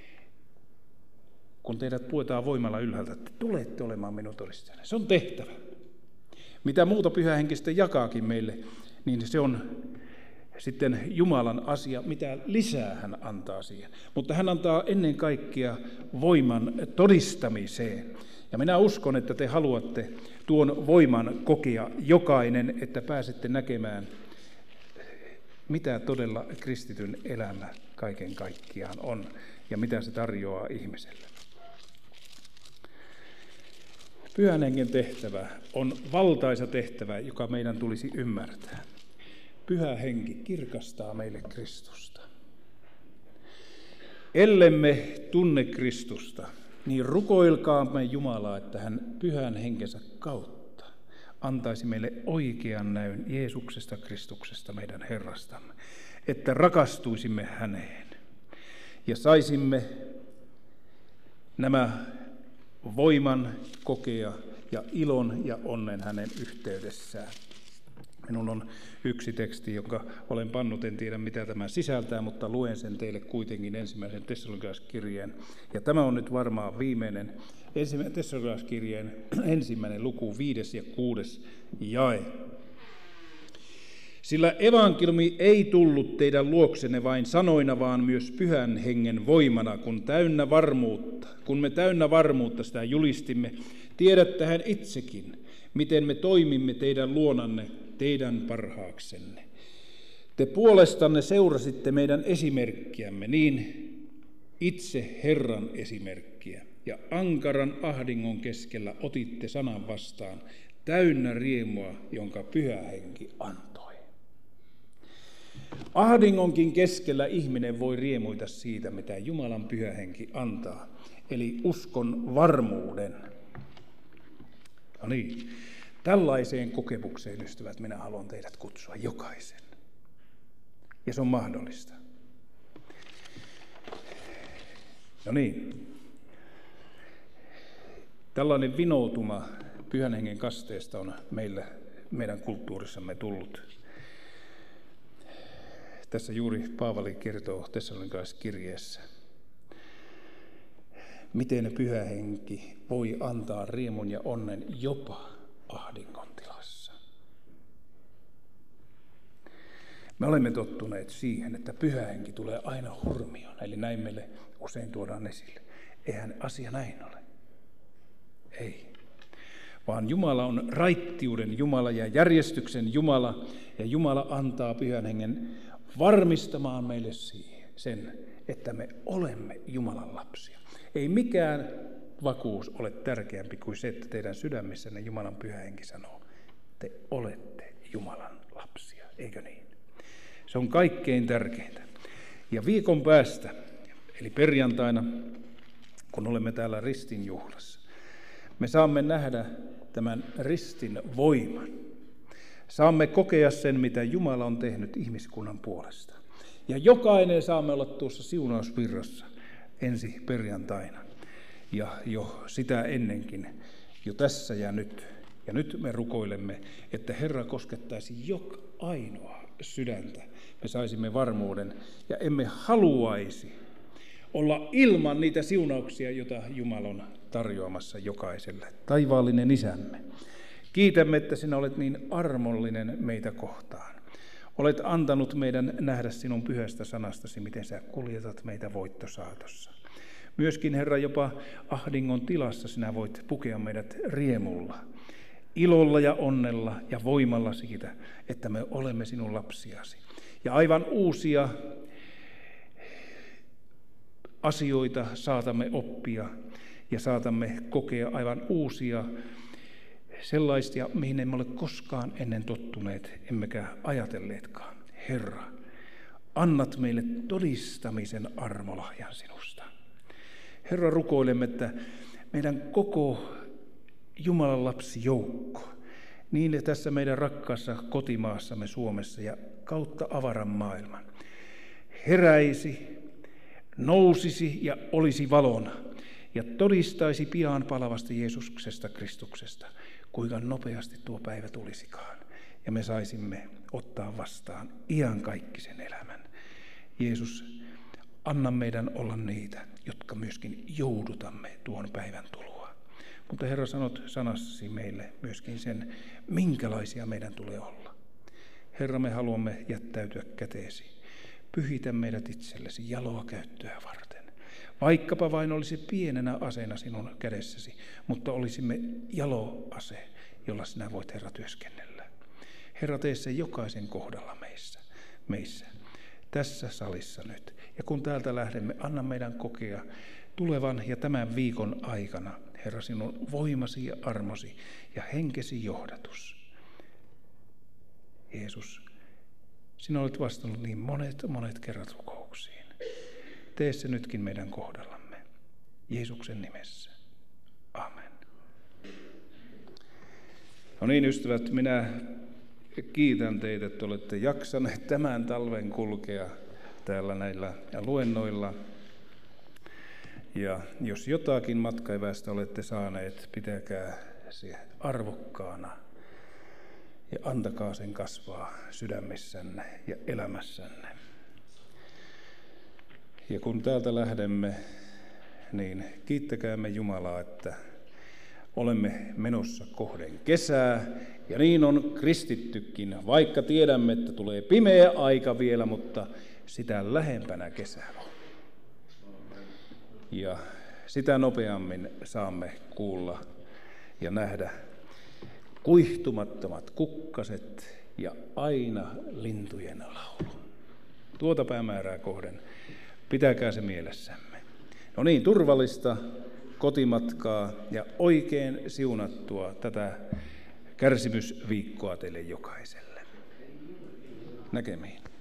Kun teidät puetaan voimalla ylhäältä, että tulette olemaan minun todistajani. Se on tehtävä. Mitä muuta Pyhä Henki sitten jakaakin meille, niin se on sitten Jumalan asia, mitä lisää hän antaa siihen. Mutta hän antaa ennen kaikkea voiman todistamiseen. Ja minä uskon, että te haluatte tuon voiman kokea jokainen, että pääsette näkemään mitä todella kristityn elämä kaiken kaikkiaan on ja mitä se tarjoaa ihmiselle. Pyhän Hengen tehtävä on valtaisa tehtävä, joka meidän tulisi ymmärtää. Pyhä Henki kirkastaa meille Kristusta. Ellemme tunne Kristusta, niin rukoilkaamme Jumalaa, että hän Pyhän Henkensä kautta antaisi meille oikean näyn Jeesuksesta Kristuksesta, meidän Herrastamme, että rakastuisimme häneen ja saisimme nämä voiman kokea ja ilon ja onnen hänen yhteydessään. Minulla on yksi teksti, jonka olen pannut, en tiedä mitä tämä sisältää, mutta luen sen teille kuitenkin ensimmäisen Tessalonikalaiskirjeen. Ja tämä on nyt varmaan viimeinen Tessalonikalaiskirjeen 1. luku 5. ja 6. jae. Sillä evankeliumi ei tullut teidän luoksenne vain sanoina, vaan myös Pyhän Hengen voimana, kun me täynnä varmuutta sitä julistimme. Tiedättehän itsekin, miten me toimimme teidän luonanne, teidän parhaaksenne. Te puolestanne seurasitte meidän esimerkkiämme, niin itse Herran esimerkkiä, ja ankaran ahdingon keskellä otitte sanan vastaan, täynnä riemua, jonka Pyhä Henki antoi. Ahdingonkin keskellä ihminen voi riemuita siitä, mitä Jumalan Pyhä Henki antaa, eli uskon varmuuden. No niin, tällaiseen kokemukseen, ystävät, minä haluan teidät kutsua jokaisen. Ja se on mahdollista. No niin, tällainen vinoutuma Pyhän Hengen kasteesta on meidän kulttuurissamme tullut. Tässä juuri Paavali kertoo Tessalonikalaiskirjeessä, miten Pyhä Henki voi antaa riemun ja onnen jopa ahdingon tilassa. Me olemme tottuneet siihen, että Pyhä Henki tulee aina hurmioon, eli näin meille usein tuodaan esille. Eihän asia näin ole. Ei. Vaan Jumala on raittiuden Jumala ja järjestyksen Jumala, ja Jumala antaa Pyhän Hengen varmistamaan meille sen, että me olemme Jumalan lapsia. Ei mikään vakuus ole tärkeämpi kuin se, että teidän sydämissänne Jumalan Pyhä Henki sanoo, te olette Jumalan lapsia, eikö niin? Se on kaikkein tärkeintä. Ja viikon päästä, eli perjantaina, kun olemme täällä ristinjuhlassa, me saamme nähdä tämän ristin voiman. Saamme kokea sen, mitä Jumala on tehnyt ihmiskunnan puolesta. Ja jokainen saamme olla tuossa siunausvirrassa ensi perjantaina. Ja jo sitä ennenkin, jo tässä ja nyt. Ja nyt me rukoilemme, että Herra koskettaisi joka ainoa sydäntä. Me saisimme varmuuden ja emme haluaisi olla ilman niitä siunauksia, joita Jumala on tarjoamassa jokaiselle. Taivaallinen Isämme, kiitämme, että sinä olet niin armollinen meitä kohtaan. Olet antanut meidän nähdä sinun pyhästä sanastasi, miten sä kuljetat meitä voittosaatossa. Myöskin, Herra, jopa ahdingon tilassa sinä voit pukea meidät riemulla, ilolla ja onnella ja voimalla siitä, että me olemme sinun lapsiasi. Ja aivan uusia asioita saatamme oppia ja saatamme kokea aivan uusia sellaisia, mihin emme ole koskaan ennen tottuneet, emmekä ajatelleetkaan. Herra, annat meille todistamisen armolahjan sinusta. Herra, rukoilemme, että meidän koko Jumalan lapsijoukko, niin tässä meidän rakkaassa kotimaassamme Suomessa ja kautta avaran maailman, heräisi, nousisi ja olisi valona ja todistaisi pian palavasta Jeesuksesta Kristuksesta, kuinka nopeasti tuo päivä tulisikaan. Ja me saisimme ottaa vastaan iankaikkisen elämän. Jeesus, anna meidän olla niitä, jotka myöskin joudutamme tuon päivän tuloa. Mutta Herra, sanot sanassasi meille myöskin sen, minkälaisia meidän tulee olla. Herra, me haluamme jättäytyä käteesi. Pyhitä meidät itsellesi jaloa käyttöä varten. Vaikkapa vain olisi pienenä aseena sinun kädessäsi, mutta olisimme jalo ase, jolla sinä voit, Herra, työskennellä. Herra, tee se jokaisen kohdalla meissä. meissä, tässä salissa nyt. Ja kun täältä lähdemme, anna meidän kokea tulevan ja tämän viikon aikana, Herra, sinun voimasi ja armosi ja henkesi johdatus. Jeesus, sinä olet vastannut niin monet kerrat rukouksiin. Tee se nytkin meidän kohdallamme. Jeesuksen nimessä. Amen. No niin, ystävät, minä kiitän teitä, että olette jaksaneet tämän talven kulkea täällä näillä luennoilla. Ja jos jotakin matkaevästä olette saaneet, pitäkää se arvokkaana ja antakaa sen kasvaa sydämissänne ja elämässänne. Ja kun täältä lähdemme, niin kiittäkäämme Jumalaa, että olemme menossa kohden kesää, ja niin on kristittykin, vaikka tiedämme, että tulee pimeä aika vielä, mutta sitä lähempänä kesä on. Ja sitä nopeammin saamme kuulla ja nähdä kuihtumattomat kukkaset ja aina lintujen laulu. Tuota päämäärää kohden pitäkää se mielessämme. No niin, turvallista kotimatkaa ja oikein siunattua tätä kärsimysviikkoa teille jokaiselle. Näkemiin.